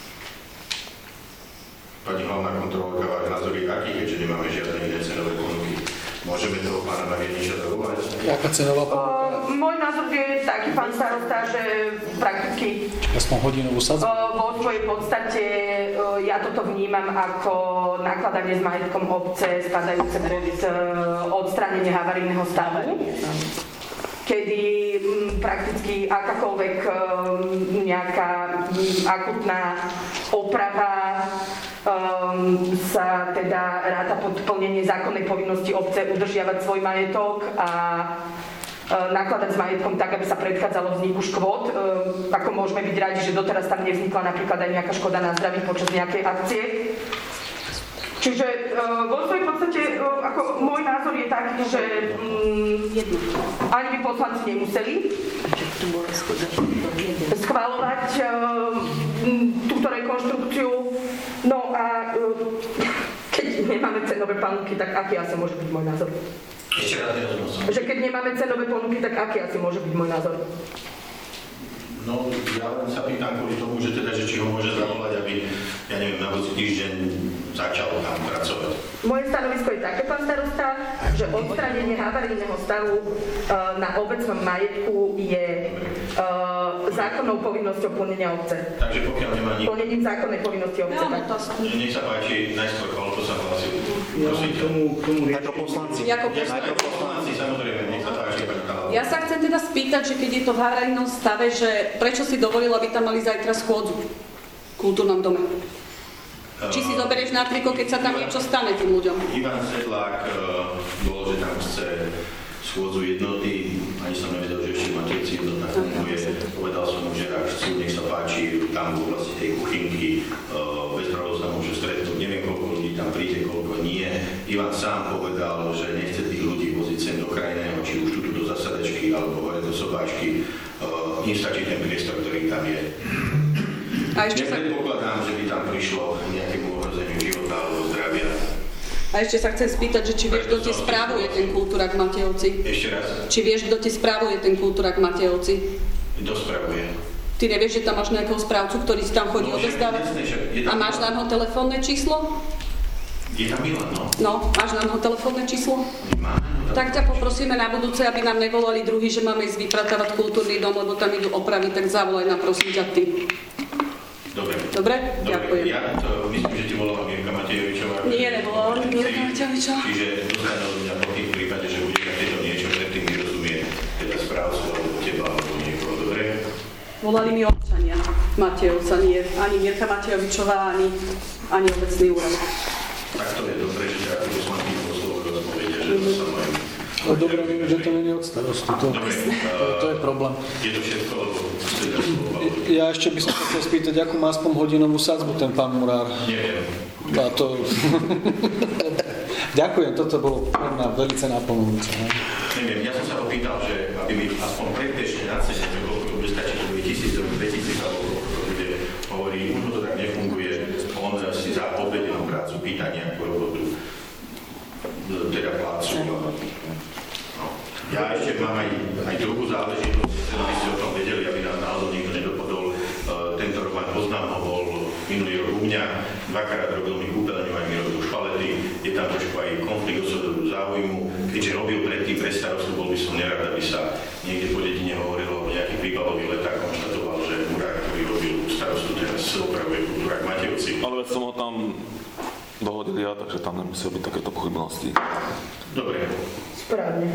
Speaker 1: Pani hlavná kontrolórka, váš názor je aký, keďže nemáme žiadne iné cenové ponuky? Môžeme toho pána Marianiča zavolať?
Speaker 11: Aká cenová ponuka?
Speaker 4: Uh, môj názor je taký, pán starosta, že prakticky
Speaker 11: aspoň hodinovú sadzbu?
Speaker 4: Uh, vo svojej podstate uh, ja toto vnímam ako nakladanie s majetkom obce spadajúce pod uh, odstránenie havarijného stavu, kedy um, prakticky akákoľvek um, nejaká um, akutná oprava Um, sa teda ráta pod plnenie zákonnej povinnosti obce udržiavať svoj majetok a uh, nakladať s majetkom tak, aby sa predchádzalo vzniku škôd. Uh, ako môžeme byť radi, že doteraz tam nevznikla napríklad aj nejaká škoda na zdraví počas nejakej akcie. Čiže uh, vo svojej podstate, uh, ako môj názor je taký, že um, ani by poslanci nemuseli schvaľovať uh, túto rekonštrukciu. No a uh, keď nemáme cenové ponuky, tak aký asi môže byť môj názor?
Speaker 1: Ešte raz nerozumiem.
Speaker 4: Že keď nemáme cenové ponuky, tak aký asi môže byť môj názor?
Speaker 1: No, ja len sa pýtam kvôli tomu, že teda, že či ho môže zavolať, aby, ja neviem, na budúci týždeň začal tam pracovať.
Speaker 4: Moje stanovisko je také, pán starosta, že odstránenie havarijného stavu e, na obecnom majetku je e, zákonnou povinnosťou plnenia obce.
Speaker 1: Takže pokiaľ nemá nikto...
Speaker 4: Plnením zákonnej povinnosti obce.
Speaker 9: Ja,
Speaker 1: nech sa páči, najskôr, koľko sa hlásil. Prosím.
Speaker 6: Najprv poslanci.
Speaker 1: Najprv poslanci, samozrejme, nech sa páči.
Speaker 9: Ja sa chcem teda spýtať, že keď je to v havarijnom stave, že prečo si dovolil, aby tam mali zajtra schôdzu v kultúrnom dome? Či si zoberieš na triko, keď sa tam niečo stane tým ľuďom?
Speaker 1: Ivan Sedlák bol, že tam chce schôdzu jednoty, ani som nevedel, že ešte Matejci jednotná funguje. Povedal som mu, že ak chcú, nech sa páči, tam v oblasti tej kuchynky, bez problémov sa môže stretnúť, neviem koľko ľudí tam príde, koľko nie. Ivan sám povedal, že nechce tých ľudí voziť sem do krajného, či už tu do zasadačky, alebo hore do sobáčky. Im stačí ten priestor, ktorý tam je.
Speaker 9: A ešte sa...
Speaker 1: Nepredpokladám, že by tam prišlo nejakému ohrozeniu života alebo zdravia.
Speaker 9: A ešte sa chcem spýtať, že či vieš, kto ti správuje ten kultúrak v Matejovci?
Speaker 1: Ešte raz.
Speaker 9: Či vieš, kto ti správuje ten kultúrak v Matejovci?
Speaker 1: Kto spravuje?
Speaker 9: Ty nevieš, že tam máš nejakého správcu, ktorý si tam chodí no, odozdávať? A máš na ňo telefónne číslo?
Speaker 1: Je tam Milan, no.
Speaker 9: No, máš na ňo telefónne číslo?
Speaker 1: Máme.
Speaker 9: Tak ťa poprosíme na budúce, aby nám nevolali druhý, že máme ísť vypratávať kultúrny dom, lebo tam idú opraviť, tak zavolaj nám prosím ťa ty.
Speaker 1: Dobre.
Speaker 9: Dobre? Ďakujem.
Speaker 1: Ja to myslím, že ti volala Mirka Matejovičová.
Speaker 9: Nie, nevolala Mirka Matejovičová.
Speaker 1: Čiže dostane od mňa pokyn v prípade, že bude takéto niečo, predtým vyrozumie teda správcu alebo teba alebo niekoho. Dobre?
Speaker 9: Volali mi občania Matejovca, nie ani Mirka Matejovičová, ani, ani obecný úrad.
Speaker 1: Tak to je dobre, že ťa ako poslanky poslovo rozpovedia, že to sa majú.
Speaker 11: No dobre, viem, že to nie je od starostu. To,
Speaker 1: dobre,
Speaker 11: to, to je problém.
Speaker 1: Je to všetko, lebo
Speaker 11: ja ešte by som sa chcel spýtať, akú má aspoň hodinovú sadzbu ten pán Murár.
Speaker 1: Neviem.
Speaker 11: A to... Ďakujem, toto bolo pre mňa veľmi náplňujúce.
Speaker 1: Neviem, ja som sa opýtal, že aby mi aspoň predbežne naceniť, že koľko bude stačiť, to bude tisíc, to bude dvetisíc, alebo koľko to bude, hovorí, už to tak nefunguje, on si za odvedenú prácu pýta nejakú robotu, teda plácu. Ja ešte mám aj, aj druhú záležitosť, aby ste o tom vedeli, aby nás náhodou nikto nedopodol. Tento rok vám poznám ho, bol minulý rok u mňa, dvakrát robil mi kúpeľňu, aj mi robil špalety, je tam trošku aj konflikt osobného záujmu, keďže robil predtým pre starostu, bol by som nerad, aby sa niekde po dedine hovorilo o nejakých príbalových letách, konštatoval, že Murár, ktorý robil starostu, teraz opravuje kultúrak Matejovci.
Speaker 10: Ale som ho tam dohodil ja, takže tam nemusia byť takéto pochybnosti.
Speaker 1: Dobre.
Speaker 4: Správne.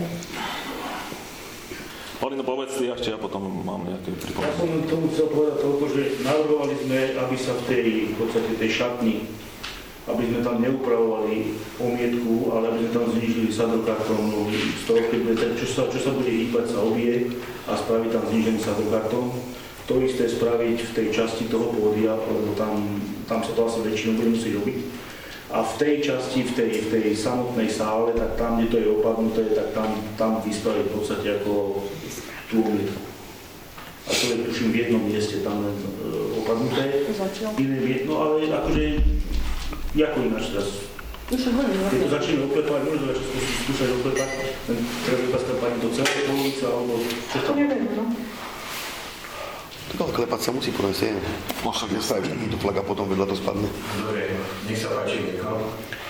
Speaker 10: Olino, povedz si ešte, ja potom mám nejaké pripomienky.
Speaker 12: Ja som k tomu chcel povedať toľko, že navrhovali sme, aby sa v tej, v podstate tej šatni, aby sme tam neupravovali omietku, ale aby sme tam znížili sadrokartón z toho, keď bude, čo, sa, čo sa bude hýbať, sa obie a spraviť tam znížený sadrokartón. To isté spraviť v tej časti toho pódia, lebo tam, tam sa to asi väčšinou bude musieť robiť. A v tej časti, v tej, v tej samotnej sále, tak tam, kde to je opadnuté, tak tam, tam vyspraviť v podstate ako tú omietku. A to je tuším v jednom mieste tam len uh, opadnuté. Iné, no ale akože, ako ináč teraz? Keď to začneme oklepať, možno začať skúšať oklepať, len treba vypasť pani do celej polovice, alebo čo tam?
Speaker 4: Neviem, no.
Speaker 5: Tak ale klepať sa musí prvé sien. Však nespravíš takýto flag a potom vedľa to spadne.
Speaker 1: Dobre, nech sa páči, Mirko.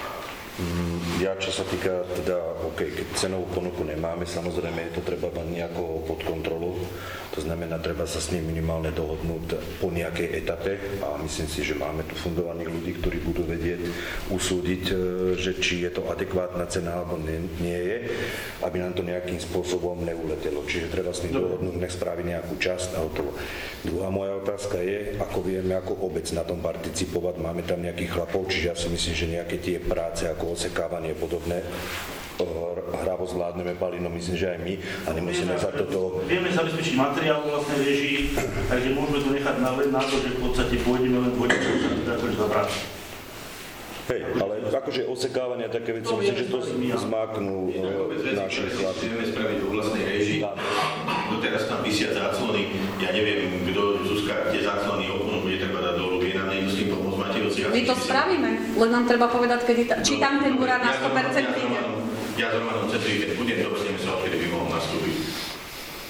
Speaker 13: Ja, čo sa týka, teda, OK, keď cenovú ponuku nemáme, samozrejme je to treba mať nejako pod kontrolu. To znamená, treba sa s ním minimálne dohodnúť po nejakej etape a myslím si, že máme tu fundovaných ľudí, ktorí budú vedieť usúdiť, že či je to adekvátna cena alebo nie, nie je, aby nám to nejakým spôsobom neuletelo. Čiže treba s ním dohodnúť, nech spraví nejakú časť a hotovo. Druhá moja otázka je, ako vieme ako obec na tom participovať, máme tam nejakých chlapov, čiže ja si myslím, že nejaké tie práce ako osekávanie podobné hravo zvládneme Balino, myslím, že aj my a nemusíme za toto...
Speaker 12: Vieme zabezpečiť materiál vlastnej režii, takže môžeme to nechať na, len na to, že v podstate pôjdeme len vodiť, akože za prácu.
Speaker 13: Hej, ale akože osekávania také veci, myslím, že to zmáknú naši chlapi.
Speaker 1: Vieme spraviť vo vlastnej režii. Doteraz tam vysia záclony, ja neviem, kto Zuzka tie záclony okno bude treba dať dolu, je nám nejdu s tým pomôcť Matejovci.
Speaker 9: My to spravíme, len nám treba povedať, kedy ta, či tam ten Murár na sto percent ide.
Speaker 1: Ja s Romanom Cetlík, keď budem, dohodneme sa, odkedy by mohol nastúpiť.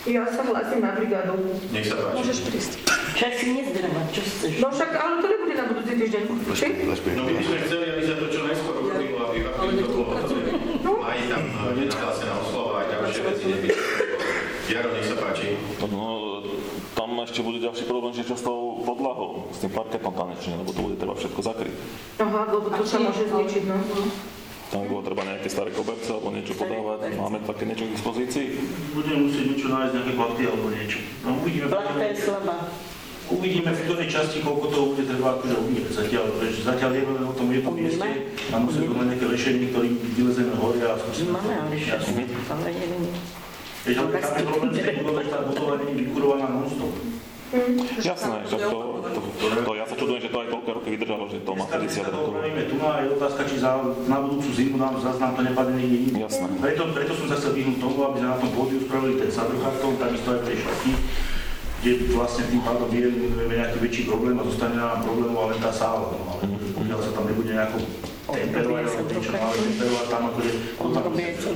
Speaker 4: Ja sa hlasím na brigádu.
Speaker 1: Nech sa páči.
Speaker 9: Môžeš prísť.
Speaker 7: Však si nezdravá, čo chceš?
Speaker 4: No však, ale to nebude na budúci týždeň.
Speaker 1: No my by sme chceli, aby sa to čo najskôr urobilo, aby vakcín to bolo hotové. Aj tam nahlásená oslova, aj ďalšie veci nebyť. Jaro, nech sa páči.
Speaker 10: No, tam ešte bude ďalší problém, že čo s tou podlahou, s tým parketom tanečným, lebo to bude treba všetko zakryť.
Speaker 4: Aha, lebo to sa môže zničiť, no.
Speaker 10: Tam bolo treba nejaké staré koberce alebo niečo podávať. Máme také niečo k dispozícii?
Speaker 12: Budeme musieť niečo nájsť, nejaké plachty alebo niečo. No, uvidíme,
Speaker 7: Plachta je slabá.
Speaker 12: Uvidíme v ktorej časti, koľko toho bude treba, akože uvidíme zatiaľ, pretože zatiaľ nevieme o tom jednom mieste a musíme mať nejaké riešenie, ktorým vylezeme hore a skúsime.
Speaker 7: Máme ale riešenie, ale neviem.
Speaker 12: Vieš, ale tam je problém, že tá budova nie je vykurovaná non-stop.
Speaker 10: Jasné, že to, to, to, to, ja sa čudujem, že to aj toľko roky vydržalo, že to má päťdesiat rokov.
Speaker 12: Tu má je otázka, či za, na budúcu zimu nám zase nám to nepadne niekde inde.
Speaker 10: Jasné.
Speaker 12: Preto, preto som sa chcel vyhnúť tomu, aby sme na tom pódiu spravili ten sadrokartón, takisto aj v tej šatni, kde vlastne tým pádom vyeliminujeme nejaký väčší problém a zostane nám problémov len tá sála. No, ale pokiaľ sa tam nebude nejako temperovať, alebo niečo máme temperovať tam, akože to tam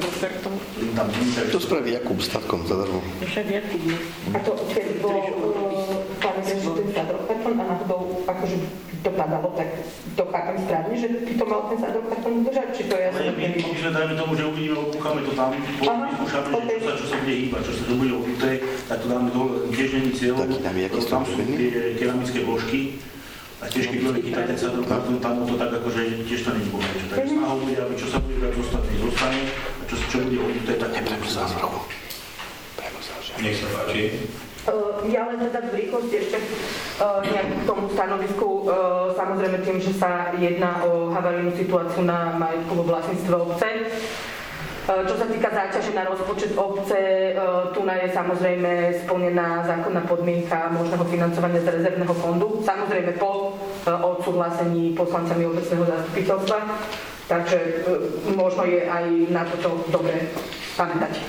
Speaker 5: to spraví Jakub s tatkom zadarmo.
Speaker 7: Však Jakub nie.
Speaker 4: A to keď bol tam ten sadrokartón a náhodou akože dopadalo, tak to chápem správne, že by to mal ten sadrokartón udržať, či to je jasné?
Speaker 12: My sme dajme tomu, že uvidíme, opúchame to tam, vyskúšame, že čo sa, čo sa bude hýbať, čo sa to bude oputé, tak to dáme dole, tiež není cieľom, tam sú tie keramické božky. A tiež keď bude chytať ten sadrokartón, tam to tak akože tiež to není bohľadčo. Tak snahou bude, aby čo sa bude dať zostať, zostane, a čo, čo bude oputé, tak to bude zostať.
Speaker 1: Nech sa páči.
Speaker 4: Ja len teda v rýchlosti ešte nejak k tomu stanovisku, samozrejme tým, že sa jedná o havarijnú situáciu na majetku vo vlastníctve obce. Čo sa týka záťaže na rozpočet obce, tu je samozrejme splnená zákonná podmienka možného financovania z rezervného fondu, samozrejme po odsúhlasení poslancami obecného zastupiteľstva, takže možno je aj na toto dobre pamätať.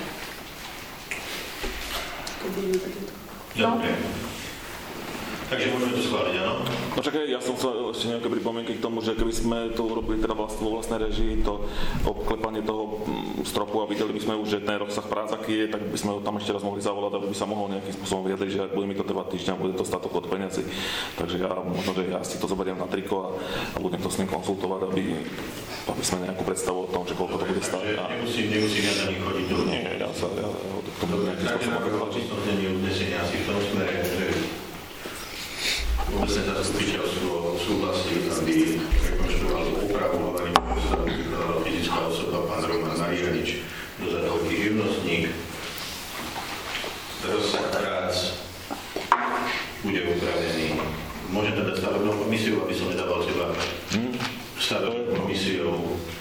Speaker 1: Dobre. Takže môžeme to schváliť, áno?
Speaker 10: No čakaj, ja som sa ešte nejaké pripomienky k tomu, že keby sme to urobili teda vlast, vo vlastnej režii, to obklepanie toho stropu a videli by sme už, že ten rozsah prác, aký je, tak by sme ho tam ešte raz mohli zavolať, aby by sa mohol nejakým spôsobom vyjadriť, že ak bude mi to trvať týždeň, bude to statok od peniazy. Takže ja možno, že ja si to zoberiem na triko a, a budem to s ním konzultovať, aby, aby sme nejakú predstavu o tom, že koľko to bude stáť. A...
Speaker 1: Nemusím, nemusím ja na nich chodiť do...
Speaker 10: Nie, ja sa ja, ja, k tomu nejakým spôsobom vytlačiť.
Speaker 1: Asi v tom smere, že obecné zastupiteľstvo súhlasí, aby rekonštruovali úpravu havarijného stavu, vykonala fyzická osoba, pán Roman Marianič, dodatočný živnostník. Rozsah prác bude upravený. Môžem teda stavebnú komisiu, aby som nedával teba stavebnú komisiou.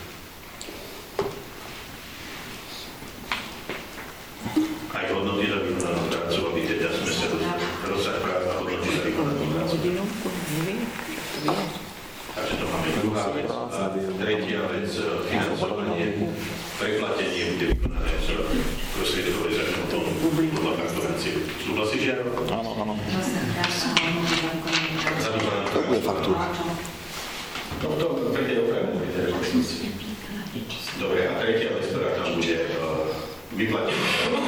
Speaker 1: Aj hodnoty za vykonanú prácu, aby teda sme sa rozsah prác a hodnoty za vykonanú prácu. Takže to máme druhá vec. A tretia vec, financovanie, preplatenie bude vykonané z prostriedkov rezervného fondu podľa fakturácie. Súhlasíš, Jaro?
Speaker 10: Áno, áno.
Speaker 1: Za vykonanú
Speaker 5: To bude faktúra.
Speaker 1: No to pri tej oprave bude tej rekonštrukcii. Dobre, a tretia vec, ktorá tam bude vyplatená.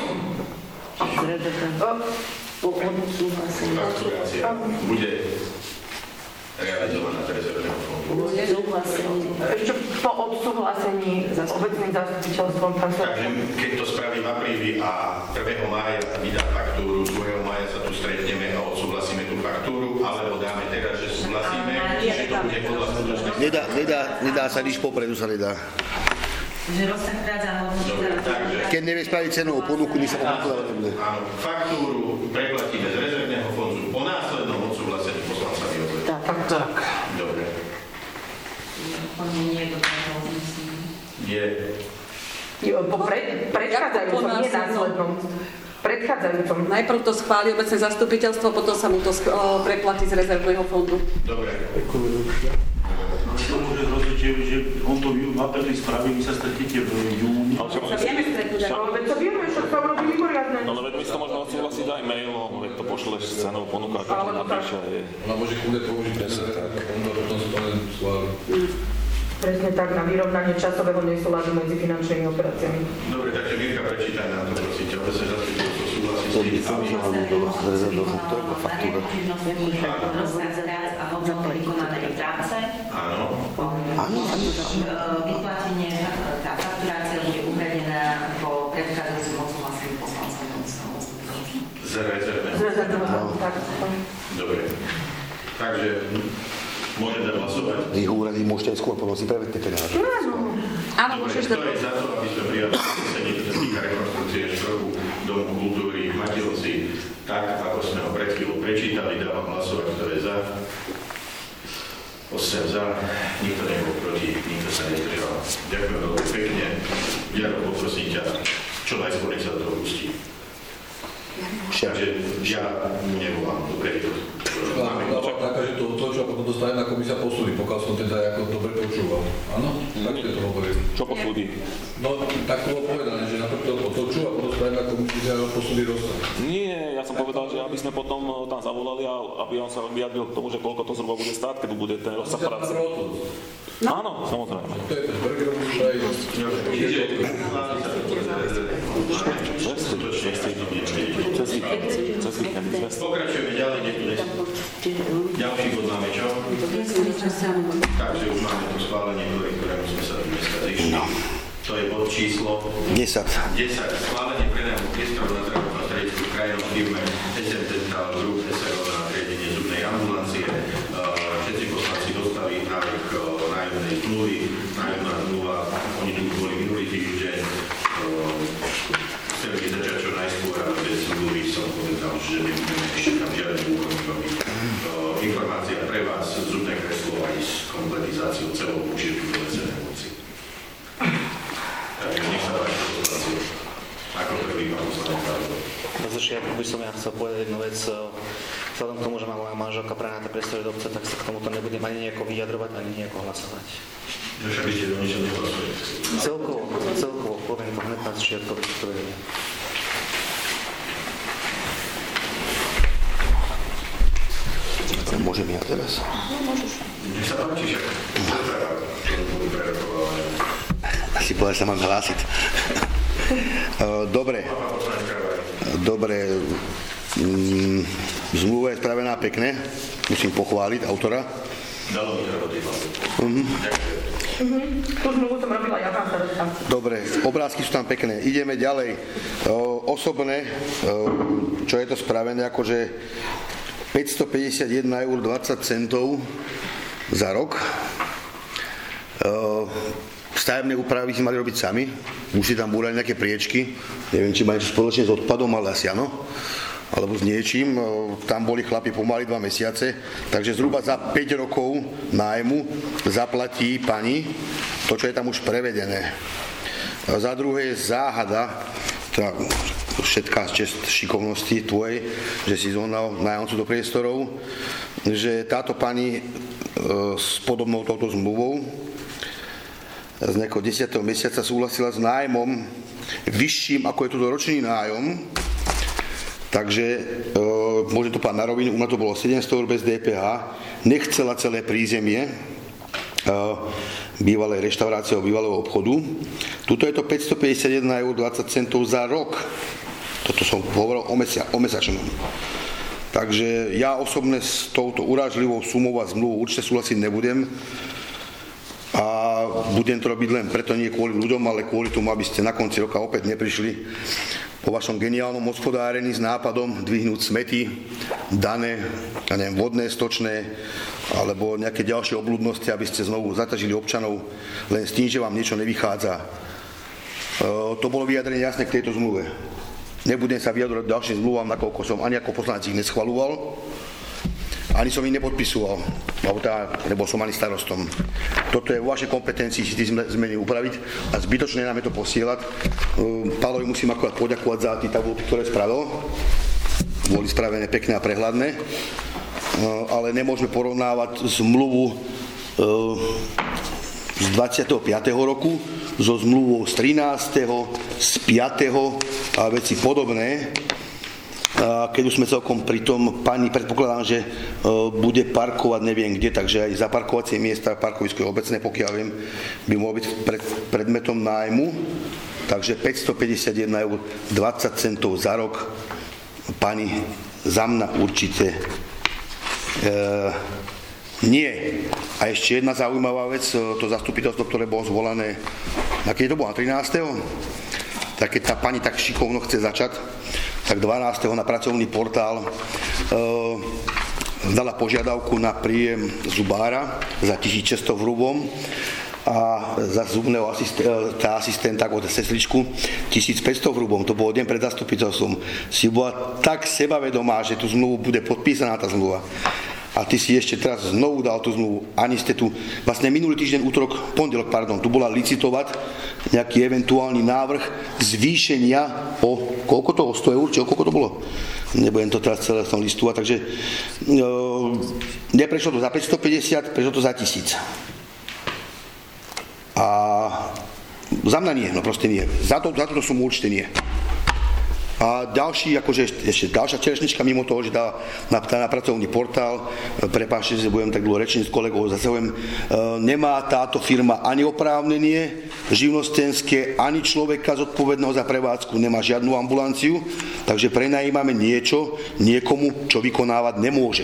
Speaker 1: Fakturácia bude realizovaná z rezervného fondu.
Speaker 4: Ešte po odsúhlasení obecným zastupiteľstvom.
Speaker 1: Takže keď to spravím v apríli a prvého mája vydá faktúru, druhého mája sa tu stretneme a odsúhlasíme tú faktúru, alebo dáme teraz, že súhlasíme, že to bude podľa skutočnosti.
Speaker 5: Nedá, nedá, nedá sa nič popredu, sa nedá.
Speaker 3: Že rozsah prác a hodnoty.
Speaker 5: Keď nevie spraviť cenovú ponuku, nič sa ponuku nebude.
Speaker 1: Áno, faktúru preplatíme z rezervného fondu po následnom odsúhlasení poslancami obce.
Speaker 7: Tak, tak.
Speaker 1: Dobre.
Speaker 3: Nie je to toho uznesenia.
Speaker 1: Je.
Speaker 4: Jo, po pred, predchádzajúcom, nie následnom. Predchádzajúcom.
Speaker 9: Najprv to schváli obecné zastupiteľstvo, potom sa mu to sk- preplatí z rezervného fondu.
Speaker 1: Dobre.
Speaker 12: To môže hrozť, že, že on to v apríli spraví, vy sa stretnete v júni.
Speaker 10: Ale čo
Speaker 4: Sa vieme stretnúť, ale veď to vieme, že to robí mimoriadne.
Speaker 10: No ale veď my si to môžeme odsúhlasiť aj mailom, veď to pošleš s cenou ponuka, každý napíše.
Speaker 14: Ona môže kľudne použiť ten, on to potom splne schváli.
Speaker 4: Presne tak, na vyrovnanie časového nesúladu medzi finančnými operáciami.
Speaker 1: Dobre, takže Mirka, prečítaj nám to, prosím ťa, obecne zastupiteľstvo súhlasí s tým.
Speaker 3: A hodnotu vykonanej práce.
Speaker 1: Áno.
Speaker 3: Vyplatenie, tá fakturácia bude uhradená po predchádzajúcom odsúhlasení poslancom.
Speaker 1: Z rezervného.
Speaker 4: Z rezervného, tak.
Speaker 1: Dobre. Takže môžem dať hlasovať?
Speaker 5: Vy úrady môžete aj skôr, potom si prevedte peniaze.
Speaker 9: Áno, môžeš
Speaker 1: dať. Kto je za to, aby sme prijali uznesenie, čo sa týka rekonstrukcie štvrhu Domu kultúry v Matilci, tak, ako sme ho pred chvíľou prečítali, dávam hlasovať, kto je za. osem za, nikto nebol proti, nikto sa nezdržal. Ďakujem veľmi pekne. Jaro, poprosím ťa, čo najskôr nech sa do toho pustí. Takže ja mu nevolám, dobre, je to.
Speaker 14: Takže to, to, čo potom dostane na komisia posúdi, pokiaľ som teda ako dobre počúval. Áno? Tak ste to hovorili.
Speaker 10: Čo posúdi?
Speaker 14: No, tak to bolo povedané, že napríklad to otočú a potom dostane na komisia posúdi rozsah.
Speaker 10: Nie, ja som povedal, že aby sme potom tam zavolali a aby on sa vyjadril k tomu, že koľko to zhruba bude stáť, keď bude ten rozsah práce. No. Áno, samozrejme.
Speaker 14: To je ten burger, už aj...
Speaker 1: Pokračujeme ďalej, niekde. Ďalší bod máme čo? Takže už máme to schválenie, ktorému sme sa dneska zišli. To je bod číslo
Speaker 5: desať.
Speaker 1: desať. Schválenie prenajmu priestoru na zdravotnom stredisku v krajnom firme es em Dental Group es er o na riadenie zubnej ambulancie. Všetci poslanci dostali návrh nájomnej zmluvy. Nájomná zmluva, oni tu boli minulý týždeň. Chceli by začať čo najskôr, ale bez zmluvy som povedal, že nebudeme ešte tam žiadne úvodný robiť. Informácia pre vás, zubné kreslo aj s kompletizáciou celou počírku do lezenej moci. Takže nech sa páči situáciu. Ako prvý pán poslanec Karol.
Speaker 6: Na začiatku by som ja chcel povedať jednu vec. Vzhľadom k tomu, že má moja manželka prenajaté priestory do obce, tak sa k tomuto nebudem ani nejako vyjadrovať, ani nejako hlasovať.
Speaker 1: Však by ste do ničom nehlasovali.
Speaker 6: Celkovo, celkovo, poviem to hneď na začiatku, aby to vedeli.
Speaker 5: Môžem ja teraz?
Speaker 9: No, môžeš.
Speaker 1: Nech sa páči, však.
Speaker 5: Asi povedať, sa mám hlásiť. Dobre. Dobre. Zmluva je spravená pekne. Musím pochváliť autora.
Speaker 1: Dalo mi to roboty.
Speaker 4: Tú zmluvu som robila ja, pán starosta.
Speaker 5: Dobre, obrázky sú tam pekné. Ideme ďalej. Osobné, čo je to spravené, akože päťstopäťdesiatjeden eur dvadsať centov za rok. Stavebné úpravy si mali robiť sami. Už si tam búrali nejaké priečky. Neviem, či majú spoločne s odpadom, ale asi áno. Alebo s niečím. Tam boli chlapi pomaly dva mesiace. Takže zhruba za päť rokov nájmu zaplatí pani to, čo je tam už prevedené. Za druhé je záhada, tá všetká čest šikovnosti tvojej, že si zohnal nájomcu do priestorov, že táto pani e, s podobnou touto zmluvou z nejakého desiateho mesiaca súhlasila s nájmom vyšším, ako je tu ročný nájom. Takže e, môže to pán na rovinu, u mňa to bolo sedemsto eur bez dé pé há, nechcela celé prízemie e, bývalej reštaurácie a bývalého obchodu. Tuto je to päťstopäťdesiatjeden eur dvadsať centov za rok. Toto som hovoril o, mesia, o mesačnom. Takže ja osobne s touto urážlivou sumou a zmluvou určite súhlasiť nebudem. A budem to robiť len preto, nie kvôli ľuďom, ale kvôli tomu, aby ste na konci roka opäť neprišli po vašom geniálnom hospodárení s nápadom dvihnúť smety, dané, ja neviem, vodné, stočné, alebo nejaké ďalšie obľudnosti, aby ste znovu zaťažili občanov len s tým, že vám niečo nevychádza. E, to bolo vyjadrenie jasné k tejto zmluve. Nebudem sa vyjadrovať ďalším zmluvám, nakoľko som ani ako poslanec ich neschvaľoval, ani som ich nepodpisoval, alebo tá, nebol som ani starostom. Toto je vo vašej kompetencii si tie zmeny upraviť a zbytočne nám je to posielať. Pálovi musím akorát poďakovať za tie tabulky, ktoré spravil. Boli spravené pekné a prehľadné, ale nemôžeme porovnávať zmluvu z dvadsiateho piateho roku so zmluvou z trinásteho z piateho a veci podobné. keď už sme celkom pri tom, pani, predpokladám, že bude parkovať neviem kde, takže aj zaparkovacie miesta, parkovisko je obecné, pokiaľ viem, by mohlo byť pred, predmetom nájmu. Takže päťstopäťdesiatjeden eur dvadsať centov za rok. Pani, za mňa určite e, nie. A ešte jedna zaujímavá vec, to zastupiteľstvo, ktoré bolo zvolané, na keď to bolo, na trinásteho Tak keď tá pani tak šikovno chce začať, tak dvanásteho na pracovný portál e, dala požiadavku na príjem zubára za tisícšesťsto v hrubom a za zubného asisten- tá asistenta ako sestričku tisícpäťsto v hrubom. To bolo deň pred zastupiteľstvom. Si bola tak sebavedomá, že tú zmluvu bude podpísaná tá zmluva. A ty si ešte teraz znovu dal tú zmluvu. Ani ste tu, vlastne minulý týždeň, útorok, pondelok, pardon, tu bola licitovať nejaký eventuálny návrh zvýšenia o, koľko to, o sto eur, či o koľko to bolo? Nebudem to teraz celé som listovať, takže e, neprešlo to za päťstopäťdesiat, prešlo to za tisíc. A za mňa nie, no proste nie. Za, to, za toto sumu určite nie. A ďalší, akože ešte, ešte ďalšia čerešnička mimo toho, že dá na, na pracovný portál, prepáčte, že budem tak dlho rečniť s kolegou, zase poviem, e, nemá táto firma ani oprávnenie živnostenské, ani človeka zodpovedného za prevádzku, nemá žiadnu ambulanciu, takže prenajímame niečo niekomu, čo vykonávať nemôže.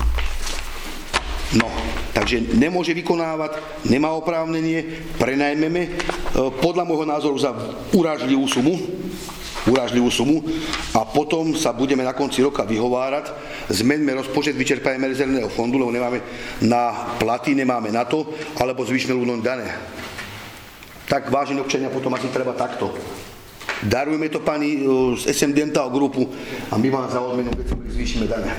Speaker 5: No, takže nemôže vykonávať, nemá oprávnenie, prenajmeme e, podľa môjho názoru za urážlivú sumu, urážlivú sumu a potom sa budeme na konci roka vyhovárať, zmeňme rozpočet, vyčerpajme rezervného fondu, lebo nemáme na platy, nemáme na to, alebo zvýšme ľuďom dane. Tak vážení občania, potom asi treba takto. Darujeme to pani z es em Dental Groupu a my vám za odmenu zvýšime dane.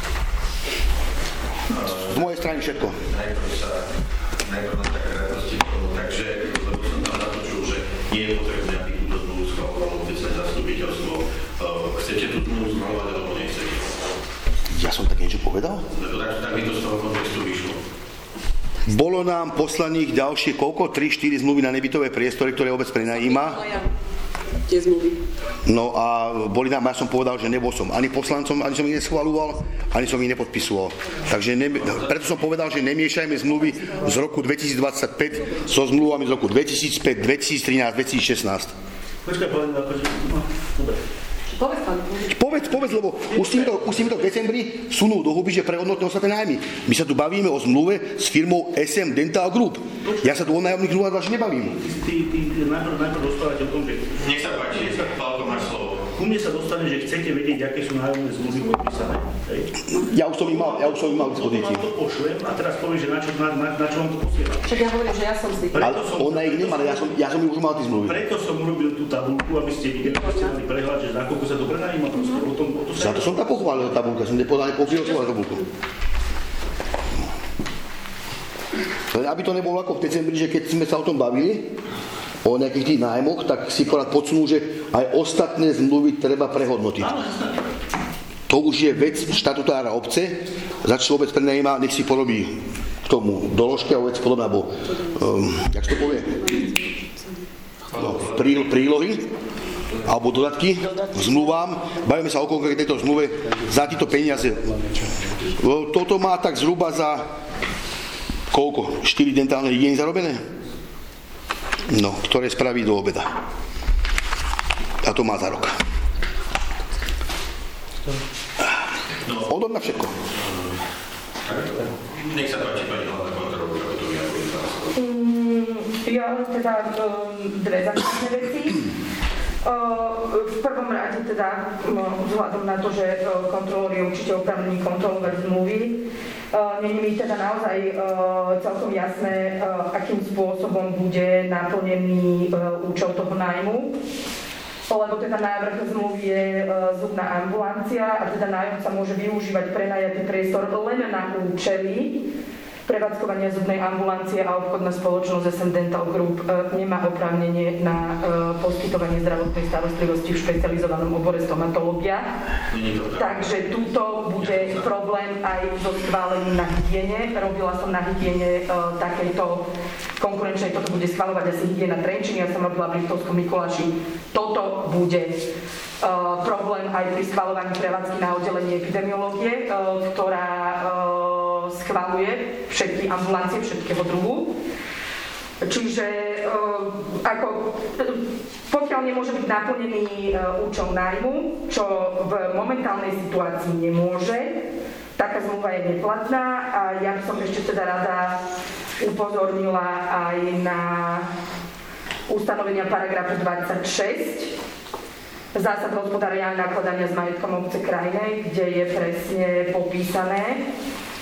Speaker 5: Z mojej strany všetko.
Speaker 1: Najprv sa, najprv na také radosti, takže, lebo som tam natočil, že nie je potrebné, aby túto zmluvu schvalovalo obecné zastupiteľstvo. Chcete tú zmluvu schvalovať, alebo nechcete?
Speaker 5: Ja som také niečo povedal?
Speaker 1: Tak, tak by to z toho kontextu vyšlo.
Speaker 5: Bolo nám poslaných ďalšie koľko? tri štyri zmluvy na nebytové priestory, ktoré obec prenajíma.
Speaker 9: Tie zmluvy.
Speaker 5: No a boli nám, ja som povedal, že nebol som ani poslancom, ani som ich neschvaľoval, ani som ich nepodpisoval. Takže ne, preto som povedal, že nemiešajme zmluvy z roku dvetisícdvadsaťpäť so zmluvami z roku dvetisícpäť, dvetisíctrinásť, dvetisícšestnásť.
Speaker 12: Počkaj, povedz, akože, no, dobre.
Speaker 9: Povedz, pán.
Speaker 5: Povedz, povedz, lebo už si mi to, už si mi to v decembri sunul do huby, že prehodnotné ostatné nájmy. My sa tu bavíme o zmluve s firmou es em Dental Group. Ja sa tu o nájomných zmluvách až nebavím.
Speaker 12: Ty, ty, ty najprv, najprv dostávate o tom, že...
Speaker 1: Nech sa páči, Pálko, máš slovo.
Speaker 12: Ku mne sa dostane, že chcete vedieť, aké sú nájomné zmluvy podpísané. Hej.
Speaker 5: Ja už som im mal, ja už som im mal k dispozícii.
Speaker 12: Ja to pošlem a teraz poviem, že na čo, na, na, na čo vám to posielam.
Speaker 9: Však ja hovorím, že ja som si...
Speaker 5: Ale ona ich nemá, ja som, ja som už mal tie zmluvy.
Speaker 12: Preto som urobil tú tabuľku, aby ste videli, aby ste mali prehľad, že za koľko sa to prenajíma. Proste, o tom, o to
Speaker 5: Za to som tak pochválil tabulka, som nepovedal, nepokryl som na tabulku. Aby to nebolo ako v decembri, že keď sme sa o tom bavili, o nejakých tých nájmoch, tak si porad podsunú, že aj ostatné zmluvy treba prehodnotiť. To už je vec štatutára obce, za čo vôbec prenajíma, nech si porobí k tomu doložky a vec podobná, bo, um, jak to povie? No, prí, prílohy, alebo dodatky k zmluvám. Bavíme sa o konkrétnej tejto zmluve za tieto peniaze. Toto má tak zhruba za koľko? štyri dentálne hygieny zarobené? No, ktoré spraví do obeda. A to má za rok. Odo mňa všetko.
Speaker 1: Nech sa páči, pani hlavná kontrolórka, ako to vyjadruje vás.
Speaker 4: Ja len teda dve základné veci. V prvom rade teda vzhľadom na to, že kontrolór je určite oprávnený kontrolovať zmluvy, není mi teda naozaj celkom jasné, akým spôsobom bude naplnený účel toho nájmu. Lebo teda návrh zmluvy je zubná ambulancia a teda nájomca môže využívať prenajatý priestor len na účely prevádzkovania zubnej ambulancie a obchodná spoločnosť es em Dental Group nemá oprávnenie na poskytovanie zdravotnej starostlivosti v špecializovanom obore stomatológia. Takže túto bude problém aj so schválením na hygiene. Robila som na hygiene takejto konkurenčnej, toto bude schváľovať asi hygiena Trenčín, ja som robila v Liptovskom Mikuláši. Toto bude problém aj pri schvaľovaní prevádzky na oddelenie epidemiológie, ktorá schvaľuje všetky ambulancie všetkého druhu. Čiže ako, pokiaľ nemôže byť naplnený účel nájmu, čo v momentálnej situácii nemôže, taká zmluva je neplatná a ja by som ešte teda rada upozornila aj na ustanovenia paragrafu dvadsaťšesť zásad hospodárenia a nakladania s majetkom obce Krajnej, kde je presne popísané,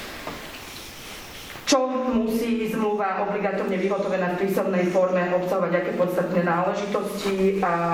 Speaker 4: čo musí zmluva obligatórne vyhotovená v písomnej forme obsahovať, aké podstatné náležitosti a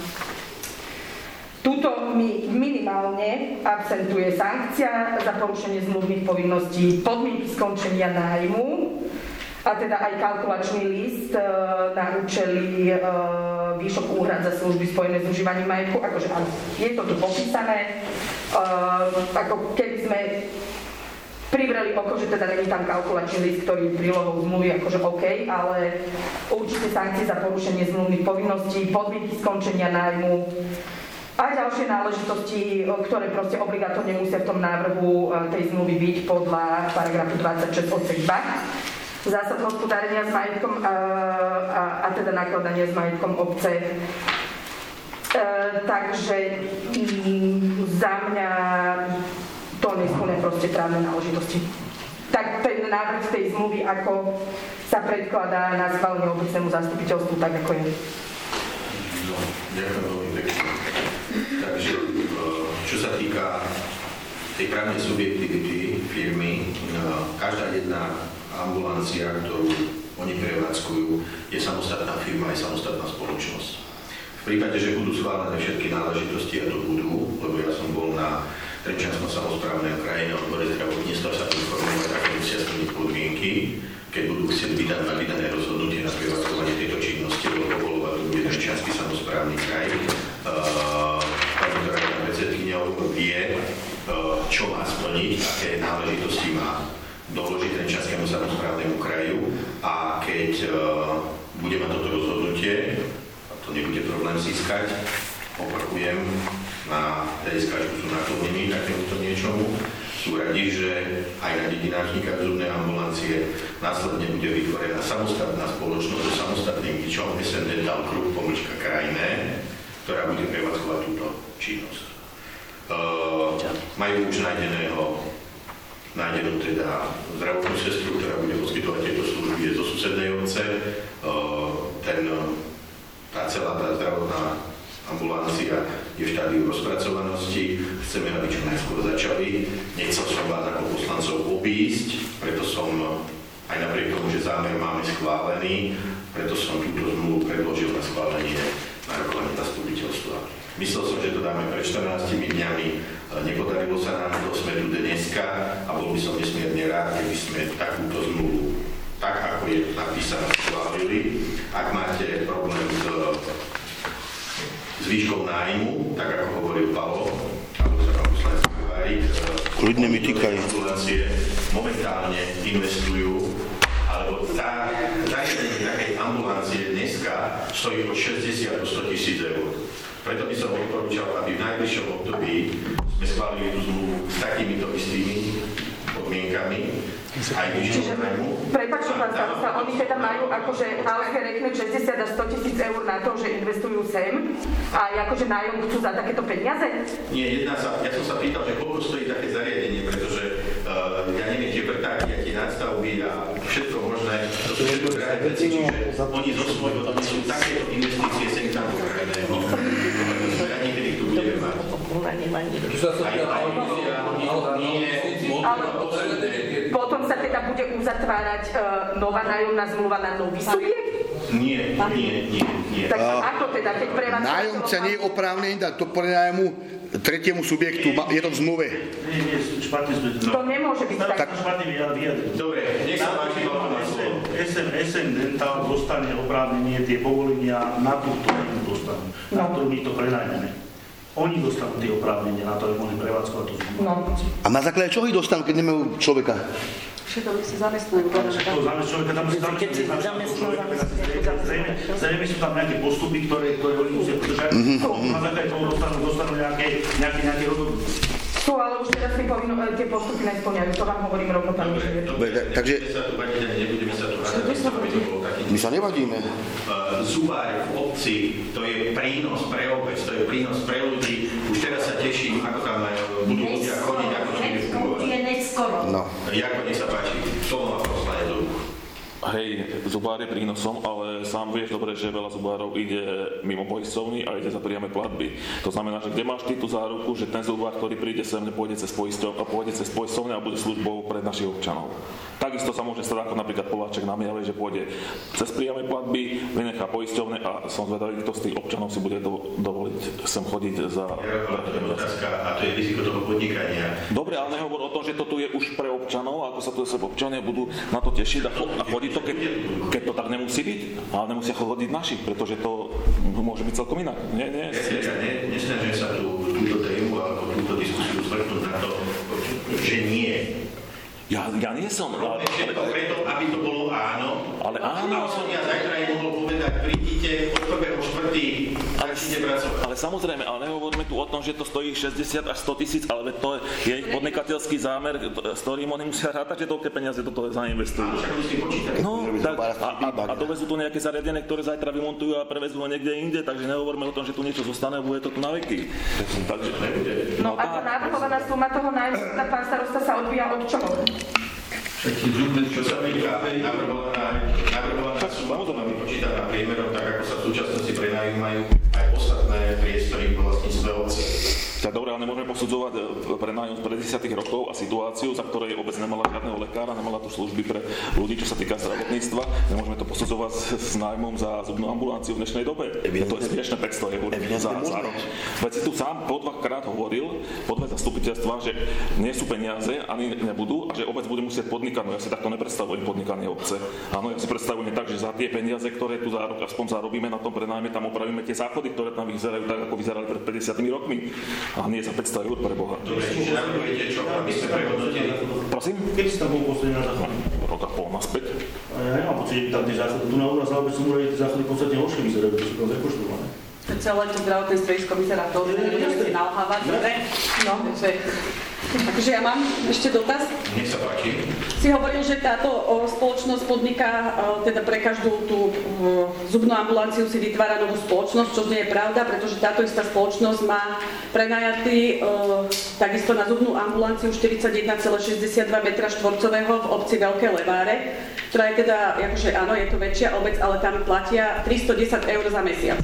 Speaker 4: tuto mi minimálne absentuje sankcia za porušenie zmluvných povinností, podmienky skončenia nájmu a teda aj kalkulačný list na účely výšok úhrad za služby spojené s užívaním majetku. Akože áno, je to tu popísané. Ako keby sme privreli oko, že teda není tam kalkulačný list, ktorý je prílohou zmluvy, akože OK, ale určite sankcie za porušenie zmluvných povinností, podmienky skončenia nájmu a ďalšie náležitosti, ktoré proste obligatórne musia v tom návrhu tej zmluvy byť podľa paragrafu dvadsaťšesť odsek dva. Zásad hospodárenia s majetkom a, a, a teda nakladania s majetkom obce. E, takže m, za mňa to neskúne proste právne náležitosti. Tak ten návrh tej zmluvy, ako sa predkladá na schválenie obecnému zastupiteľstvu, tak ako je.
Speaker 1: No, ďakujem veľmi pekne. Takže, čo sa týka tej právnej subjektivity firmy, každá jedna ambulancia, ktorú oni prevádzkujú, je samostatná firma, je samostatná spoločnosť. V prípade, že budú schválené všetky náležitosti, a to budú, lebo ja som bol na Trenčianskom samosprávnej krajine odbore zdravotníctva sa informovať, ako musia splniť podmienky, keď budú chcieť vydať na vydané rozhodnutie na prevádzkovanie tejto činnosti, lebo povolovať to bude Trenčiansky samosprávny kraj. Pani Dorajná predsedkyňa vie, čo má splniť, aké náležitosti má doložiť Trenčianskému samosprávnemu kraju a keď bude mať toto rozhodnutie, to nebude problém získať, opakujem, na hľadiska, že sú naklonení takémuto niečomu, sú radi, že aj na dedinách vznikajú zubné ambulancie, následne bude vytvorená samostatná spoločnosť so samostatným ničom es en Dental Group pomlčka Krajné, ktorá bude prevádzkovať túto činnosť. Uh, majú už nájdeného nájdenú teda zdravotnú sestru, ktorá bude poskytovať tieto služby zo susednej obce. Uh, ten, tá celá tá zdravotná ambulancia je v štádiu rozpracovanosti. Chceme, aby čo najskôr začali. Nechcel som vás ako poslancov obísť, preto som aj napriek tomu, že zámer máme schválený, preto som túto zmluvu predložil na schválenie na rokovanie zastupiteľstva. Myslel som, že to dáme pred štrnástimi dňami. Nepodarilo sa nám to, sme tu dneska a bol by som nesmierne rád, keby sme takúto zmluvu, tak ako je napísané, schválili. Ak máte problém s s výškou nájmu, tak ako hovoril Palo, alebo sa pán poslanec Kovárik,
Speaker 5: ľudne mi týkajú.
Speaker 1: Ambulancie momentálne investujú, alebo tá zariadenie takej ambulancie dneska stojí od šesťdesiat do sto tisíc eur. Preto by som odporúčal, aby v najbližšom období sme schválili tú zmluvu s takýmito istými podmienkami, aj výškou nájmu.
Speaker 4: Prepáčte, pán starosta, oni teda majú akože alge rekne šesťdesiat až sto tisíc eur na to, že investujú sem a akože nájom chcú za takéto peniaze? Nie,
Speaker 1: jedná sa, ja som sa pýtal, že koľko stojí také zariadenie, pretože uh, ja neviem, tie vrtáky, aké nadstavby a všetko možné, to sú všetko drahé veci, čiže oni zo svojho donesú takéto investície sem tam do krajného. Ja niekedy tu budeme mať.
Speaker 4: Potom sa teda bude uzatvárať uh, nová nájomná zmluva na nový subjekt?
Speaker 1: Nie, nie, nie, nie.
Speaker 4: Tak ako teda, keď prevádzka...
Speaker 5: Nájomca nie je oprávnený dať to prenájmu tretiemu subjektu, je to v zmluve.
Speaker 12: Nie, nie, špatne sme...
Speaker 4: To nemôže byť tak.
Speaker 12: Špatne vyjadriť.
Speaker 1: Dobre, nech sa páči,
Speaker 12: es en Dental dostane oprávnenie tie povolenia na túto firmu dostanú, na ktorú my to prenajmeme. Oni dostanú tie oprávnenia na to, aby mohli prevádzkovať tú zmluvu.
Speaker 4: No.
Speaker 5: A na základe čoho ich dostanú, keď nemajú človeka?
Speaker 9: Všetko si zamestnajú.
Speaker 7: Keď si zamestnajú,
Speaker 12: zrejme sú tam nejaké postupy, ktoré oni musia podržať. Na základe toho dostanú nejaké rozhodnutie.
Speaker 4: Sú, ale už teraz tie, povinno, tie postupy nesplňajú, to vám hovorím rovno, pán inžinier.
Speaker 5: Takže...
Speaker 1: Nebudeme sa tu vadiť, aby to bolo taký...
Speaker 5: My sa nevadíme.
Speaker 1: Zubár v obci, to je prínos pre obec, to je prínos pre ľudí. Už teraz sa teším, ako tam budú ľudia chodiť, ako to bude fungovať.
Speaker 3: Je neskoro.
Speaker 5: No.
Speaker 1: Jako nech sa páči, slovo má poslanec Dubko.
Speaker 10: Hej, zubár je prínosom, ale sám vieš dobre, že veľa zubárov ide mimo poisťovny a ide za priame platby. To znamená, že kde máš ty tú záruku, že ten zubár, ktorý príde sem, pôjde cez poisťovňu a pôjde cez poisťovňu a bude službou pre našich občanov. Takisto sa môže stať ako napríklad Poláček na Miave, že pôjde cez priame platby, vynechá poisťovne a som zvedavý, kto z tých občanov si bude do, dovoliť sem chodiť za...
Speaker 1: Otázka, a to je riziko toho podnikania.
Speaker 10: Dobre, ale nehovor o tom, že to tu je už pre občanov, ako sa tu občania budú na to tešiť a, a chodiť to, keď, keď to tak nemusí byť, ale nemusia chodiť našich, pretože to môže byť celkom inak. Nie, nie,
Speaker 1: ja ne, nesnažím sa tu túto tému alebo túto diskusiu zvrhnúť na to, že nie.
Speaker 10: Ja, ja nie som.
Speaker 1: Ale všetko preto, aby to bolo áno.
Speaker 10: Ale áno.
Speaker 1: A som ja zajtra im mohol povedať, prídite od prvého štvrtý začnite pracovať.
Speaker 10: Ale samozrejme, ale nehovoríme tu o tom, že to stojí šesťdesiat až sto tisíc, ale to je ich podnikateľský zámer, s ktorým oni musia rátať, že toľké peniaze do toho zainvestujú. No, tak, a, a, a dovezú tu nejaké zariadenie, ktoré zajtra vymontujú a prevezú ho niekde inde, takže nehovoríme o tom, že tu niečo zostane a bude to tu na veky. Takže,
Speaker 4: no, no a tá navrhovaná suma toho nájomníka, pán starosta, sa odvíja od čoho?
Speaker 1: Čo sa týka navrhovaná suma, ktorá vypočíta na priemerom, tak ako sa v súčasnosti prenajímajú aj ostatné priestory v vlastníctve obce.
Speaker 10: Tak dobre, ale nemôžeme posudzovať prenájom z päťdesiatych rokov a situáciu, za ktorej obec nemala žiadneho lekára, nemala tu služby pre ľudí, čo sa týka zdravotníctva. Nemôžeme to posudzovať s nájmom za zubnú ambulanciu v dnešnej dobe. To je smiešne päťsto eur za, za rok. Veď si tu sám po dvakrát hovoril, po dve zastupiteľstva, že nie sú peniaze, ani nebudú a že obec bude musieť podnikať. No ja si takto nepredstavujem podnikanie obce. Áno, ja si predstavujem tak, že za tie peniaze, ktoré tu za rok aspoň zarobíme na tom prenájme, tam opravíme tie záchody, ktoré tam vyzerajú tak, ako vyzerali pred päťdesiatimi rokmi. A nie za päťsto eur pre Boha.
Speaker 1: Dobre, čiže navrhujete čo, aby ste prehodnotili?
Speaker 10: Prosím?
Speaker 12: Keď si tam bol posledný na záchod?
Speaker 10: Rok a pol naspäť.
Speaker 12: A ja nemám pocit, že tam tie záchody, tu na obraz, ale som určite tie záchody podstatne horšie vyzerajú, to sú tam zakoštované.
Speaker 9: Celé to zdravotné stredisko vyzerá to, že nebudem si nalhávať, dobre? No, takže... Takže ja mám ešte dotaz.
Speaker 1: Nech sa páči.
Speaker 9: Si hovoril, že táto o, spoločnosť podniká, o, teda pre každú tú o, zubnú ambulanciu si vytvára novú spoločnosť, čo nie je pravda, pretože táto istá spoločnosť má prenajatý o, takisto na zubnú ambulanciu štyridsaťjeden celá šesťdesiatdva metra štvorcového v obci Veľké Leváre, ktorá je teda, akože áno, je to väčšia obec, ale tam platia tristodesať eur za mesiac.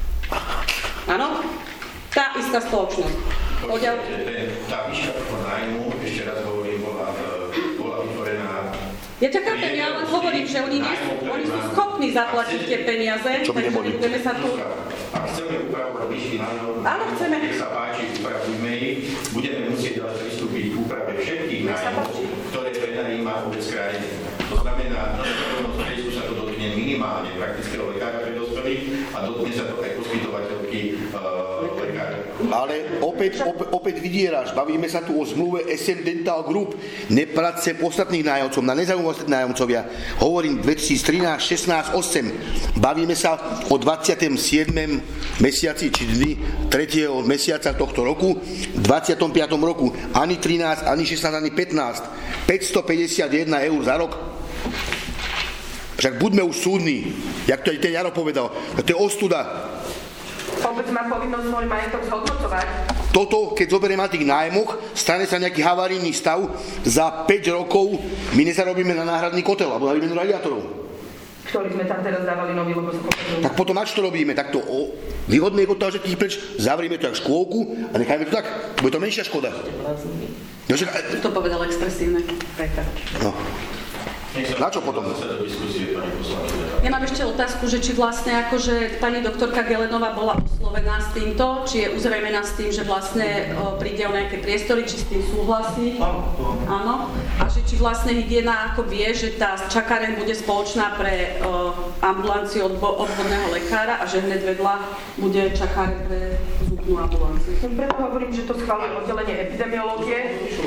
Speaker 9: Áno? Tá istá spoločnosť.
Speaker 1: Počkajte, tá výška toho nájmu, ešte raz hovorím, bola, bola vytvorená...
Speaker 9: Ja ťa chápem, ja len hovorím, že oni, nie sú, oni sú schopní zaplatiť tie peniaze, takže budeme sa tu...
Speaker 1: Ak chceme upravovať výšky nájmu,
Speaker 9: áno, chceme.
Speaker 1: Nech sa páči, upravujme ich, budeme musieť ale pristúpiť k úprave všetkých nájmov, ktoré prenajíma obec krajiny. To znamená, na zákonnom stredisku sa to dotkne minimálne praktického lekára pre dospelých a dotkne sa to aj poskytovateľky uh, lekára.
Speaker 5: Ale opäť, opäť, opäť vydieráš, bavíme sa tu o zmluve es em Dental Group, nepracuje ostatných nájomcov, na nezaujímavosť nájomcovia. Hovorím dvetisíctrinásť šestnásť osem. Bavíme sa o dvadsiatom siedmom mesiaci, či dni tretieho mesiaca tohto roku, dvadsiatom piatom roku, ani trinásť, ani šestnásť, ani pätnásť. päťstopäťdesiatjeden eur za rok. Však buďme už súdni, jak to aj ten Jaro povedal, to je ostuda.
Speaker 4: Obec má povinnosť svoj majetok zhodnocovať.
Speaker 5: Toto, keď zoberiem na tých nájmoch, stane sa nejaký havarijný stav, za päť rokov my nezarobíme na náhradný kotel, alebo na výmenu radiátorov.
Speaker 4: Ktorý sme tam teraz dávali nový, lebo sa pochopili.
Speaker 5: Tak potom na čo to robíme? Tak to o, vyhodné od toho, že tých preč, zavrieme to jak škôlku a nechajme to tak, bude to menšia škoda. No, že...
Speaker 9: To povedal expresívne.
Speaker 5: No. Na čo potom?
Speaker 9: Ja mám ešte otázku, že či vlastne akože pani doktorka Gelenová bola oslovená s týmto, či je uzrejmená s tým, že vlastne o, príde o nejaké priestory, či s tým súhlasí. Áno. a že či vlastne hygiena ako vie, že tá čakáreň bude spoločná pre uh, ambulanciu odbo- obvodného lekára a že hneď vedľa bude čakáreň pre zubnú ambulanciu.
Speaker 4: Preto hovorím, že to schváluje oddelenie epidemiológie.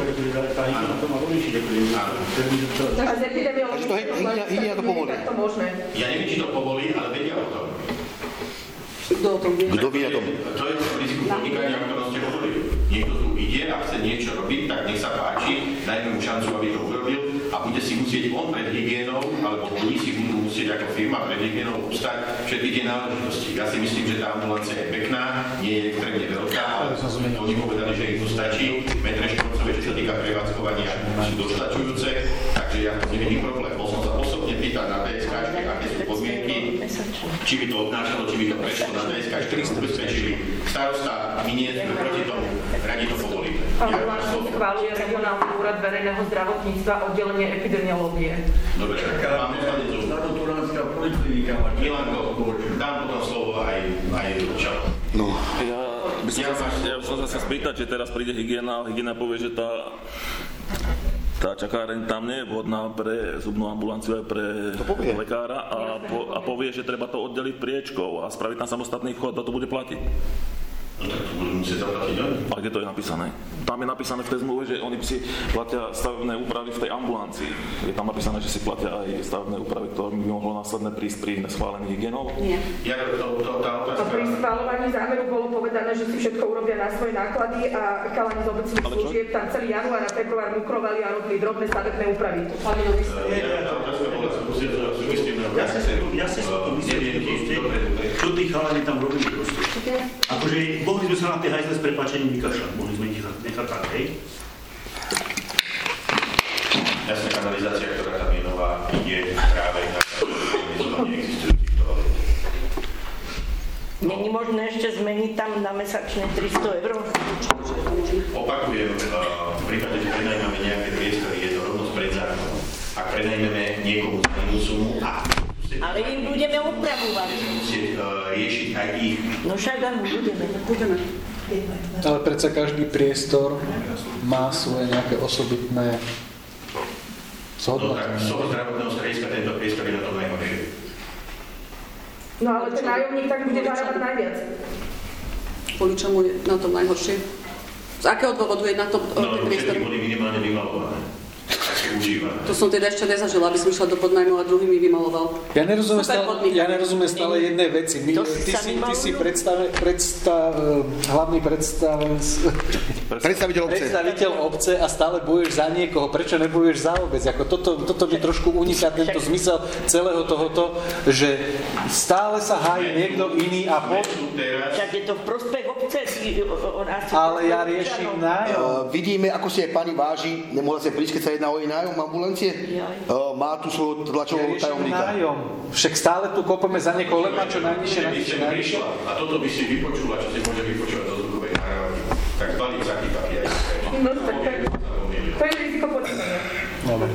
Speaker 4: A z epidemiológie
Speaker 5: hygiena to povolí.
Speaker 1: Ja neviem, či to povolí, ale vedia o tom.
Speaker 9: Kto o tom vie?
Speaker 5: Kto vie o tom?
Speaker 1: To je to riziku podnikania, o ktorom ste hovorili. Niekto tu ide a chce niečo robiť, tak nech sa páči, dajme mu šancu, aby to urobil a bude si musieť on pred hygienou, alebo oni si budú musieť ako firma pred hygienou obstať všetky tie náležitosti. Ja si myslím, že tá ambulancia je pekná, nie je extrémne veľká, ale oni povedali, že im to stačí. Metre štvorcové, čo sa týka prevádzkovania, sú dostačujúce, takže ja to nevidím problém. Bol som sa osobne pýtať na dé es ká, aké sú podmienky, či by to obnášalo, či by to prešlo na dé es ká, ktoré sme ubezpečili. Starosta, my nie sme proti tomu, radi to povolíme.
Speaker 4: Ambulanciu schváluje regionálny úrad verejného zdravotníctva, oddelenie epidemiológie.
Speaker 1: Dobre, mám poslanec
Speaker 12: Turánska poliklinika.
Speaker 1: Milanko, dám potom slovo aj, aj Čalo.
Speaker 5: No.
Speaker 10: Ja by som, ja, sa, ja by som sa chcel spýtať, že teraz príde hygiena, hygiena povie, že tá tá čakáreň tam nie je vhodná pre zubnú ambulanciu aj pre lekára a, po, a povie, že treba to oddeliť priečkou a spraviť tam samostatný vchod a to bude platiť.
Speaker 1: No tak to budú musieť zaplatiť, ne?
Speaker 10: A kde to je napísané? Tam je napísané v tej zmluve, že oni si platia stavebné úpravy v tej ambulancii. Je tam napísané, že si platia aj stavebné úpravy, ktoré by mohlo následne prísť pri neschválení hygienov?
Speaker 9: Nie.
Speaker 1: Ja, to, to, tá otázka...
Speaker 4: Pri schváľovaní zámeru bolo povedané, že si všetko urobia na svoje náklady a chalani z obecných služieb tam celý január a február mukrovali a robili drobné stavebné úpravy.
Speaker 12: Ja si ja si to myslím, čo tí chalani tam robili proste. Akože mohli sme sa na tie hajzle s prepáčením vykašľať, mohli sme ich nechať tak, hej?
Speaker 1: Jasne, kanalizácia, ktorá tam je nová, je práve na organizovanie existujúcich toalet.
Speaker 7: Není možné ešte zmeniť tam na mesačné tristo eur?
Speaker 1: Opakujem, v prípade, že prenajmeme nejaké priestory, je to rovnosť pred zákonom. Ak prenajmeme niekomu za inú sumu a
Speaker 7: ale im budeme upravovať.
Speaker 1: Musieť uh, riešiť aj ich.
Speaker 7: No však áno, budeme. budeme.
Speaker 11: Ale predsa každý priestor má svoje nejaké osobitné zhodnotenie.
Speaker 1: No tak z toho zdravotného strediska tento priestor je na tom najhoršie.
Speaker 4: No ale ten nájomník tak bude zarábať najviac.
Speaker 9: Kvôli čomu je na tom najhoršie? Z akého dôvodu je na tom
Speaker 1: no,
Speaker 9: ten priestor?
Speaker 1: No, všetky boli minimálne vymalované.
Speaker 9: To som teda ešte nezažila, aby som išla do podnajmu a druhý mi vymaloval.
Speaker 11: Ja nerozumiem, stále, ja nerozumiem stále jednej veci. My, ty, si, ty si predstave, predstav, hlavný predstav,
Speaker 5: predstaviteľ obce.
Speaker 11: predstaviteľ obce a stále bojuješ za niekoho. Prečo nebojuješ za obec? Ako toto, toto mi trošku uniká tento zmysel celého tohoto, že stále sa hájí niekto iný a pod...
Speaker 7: Však je to v prospech obce.
Speaker 11: Ale ja riešim nájom.
Speaker 5: Uh, vidíme, ako si aj pani váži, nemohla sa prísť, keď sa jedná o jej nájom ambulancie. Uh, má tu svojho tlačového
Speaker 11: ja
Speaker 5: tajomníka.
Speaker 11: Nájom. Však stále tu kopeme za niekoho, len má čo najnižšie, najnižšie, najnižšie.
Speaker 1: A toto by si vypočula, čo si môže vypočúvať do zvukovej nahrávky. Tak balík za chybaky aj.
Speaker 4: No tak to je riziko podnikania.
Speaker 11: Dobre.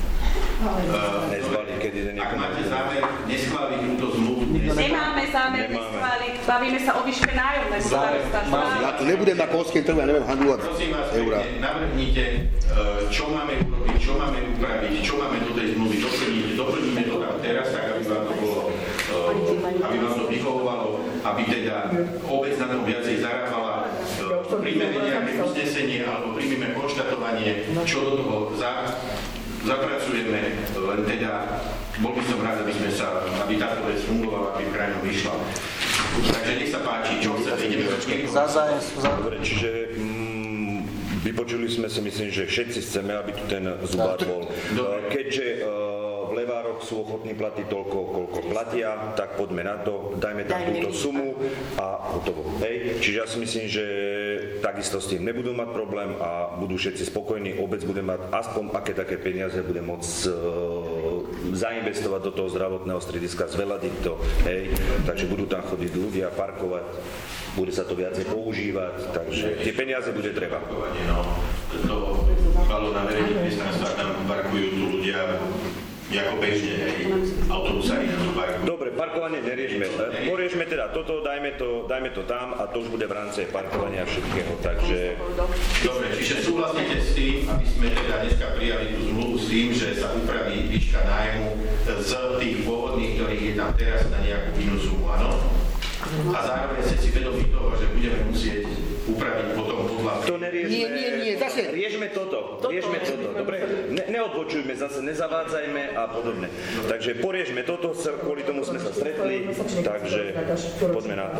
Speaker 13: Nezbalí, keď ide
Speaker 1: Ak máte zámer neschváliť túto zmluvu,
Speaker 9: nemáme zámer neschváliť, bavíme sa o výške nájomného starosta.
Speaker 5: Ja tu nebudem na konském trhu, ja neviem handlovať eurá.
Speaker 1: Navrhnite, čo máme urobiť, čo máme upraviť, čo máme do tej zmluvy doplniť, doplníme to tam teraz, tak aby vám to bolo, aby vám to vychovovalo, aby teda obec na tom viacej zarábala, príjmeme nejaké uznesenie alebo príjmeme konštatovanie, čo do toho za zapracujeme, len teda bol by som rád, aby sme sa, aby táto vec fungovala, aby krajina vyšla. Takže nech sa páči, čo chcete, ideme do
Speaker 13: Dobre, čiže mm, vypočuli sme si, myslím, že všetci chceme, aby tu ten zubár bol. Keďže uh, v Levároch sú ochotní platiť toľko, koľko platia, tak poďme na to, dajme tam túto sumu a hotovo. Hej? Čiže ja si myslím, že takisto s tým nebudú mať problém a budú všetci spokojní. Obec bude mať aspoň aké také peniaze, bude môcť uh, zainvestovať do toho zdravotného strediska, zveladiť to. Hej? Takže budú tam chodiť ľudia, parkovať, bude sa to viacej používať, takže tie peniaze bude treba.
Speaker 1: No, to balo na verejných priestranstve, tam parkujú tu ľudia ako bežne, hej, autobusári na parku.
Speaker 13: Dobre, parkovanie neriešme. Poriešme teda toto, dajme to, dajme to tam a to už bude v rámci parkovania všetkého, takže...
Speaker 1: Dobre, čiže súhlasíte s tým, aby sme teda dneska prijali tú zmluvu s tým, že sa upraví výška nájmu z tých pôvodných, ktorých je tam teraz na nejakú inú sumu, áno? A zároveň ste si vedomí toho, že budeme musieť upraviť potom podľa...
Speaker 13: To neriešme.
Speaker 5: Nie, nie, nie, zase.
Speaker 13: Riešme toto, riešme toto, dobre? Ne, neodbočujme zase, nezavádzajme a podobne. Takže poriežme toto, kvôli tomu sme sa stretli, takže poďme na to.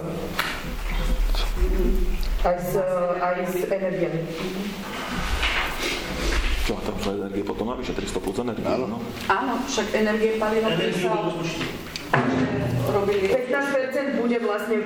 Speaker 4: Aj s, aj s energiami.
Speaker 10: Čo, tam šla energie potom navyše, tristo plus energie, no?
Speaker 9: Áno, však energie paliva sa robili.
Speaker 4: pätnásť percent bude vlastne...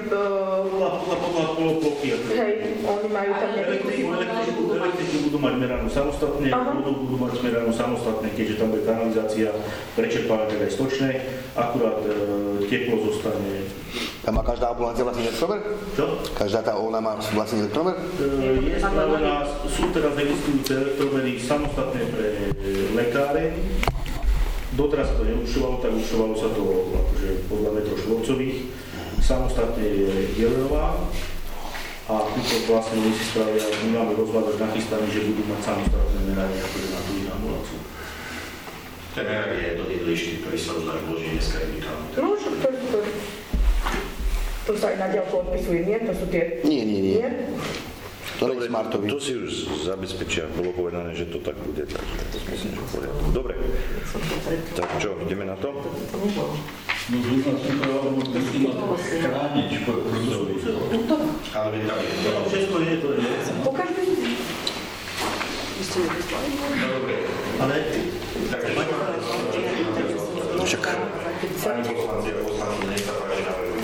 Speaker 4: Hej, oni majú tam nejakú...
Speaker 12: Elektriky budú mať meranú samostatne, budú, budú mať meranú samostatne, keďže tam bude kanalizácia prečerpávané tak aj stočné, akurát e, teplo zostane.
Speaker 5: Tam má každá ambulancia vlastný elektromer?
Speaker 12: Čo?
Speaker 5: Každá tá ona má vlastný elektromer?
Speaker 12: E, je spravená, sú teraz existujúce elektromery samostatné pre lekáre. Doteraz sa to neučovalo, tak učovalo sa to akože podľa metrov štvorcových. Samostatne je Jelenová a tuto vlastne my si spravia, my máme rozhľadač nachystaný, že budú mať samostatné meranie akože na tú inú ambuláciu.
Speaker 1: Ten meranie je do tých lišky, ktorý sa už len vloží dneska je vytávaný.
Speaker 4: No, však to je to. To sa aj na diaľku odpisuje, nie? To sú tie...
Speaker 5: Nie, nie, nie.
Speaker 4: Nie?
Speaker 13: Dobre, to si už zabezpečia, bolo povedané, že to tak bude, takže to myslím, že v poriadku. Dobre, tak čo, ideme na to?
Speaker 8: No zúfam som to, alebo taký ma chrániť prúdovi.
Speaker 1: Ale veď tam je.
Speaker 12: Všetko je, to je.
Speaker 4: Pokaždé.
Speaker 9: Vy ste nevyslali?
Speaker 1: No dobre, ale... Takže
Speaker 5: Však.
Speaker 1: Pani poslanci a poslanci, nech sa páči na veru.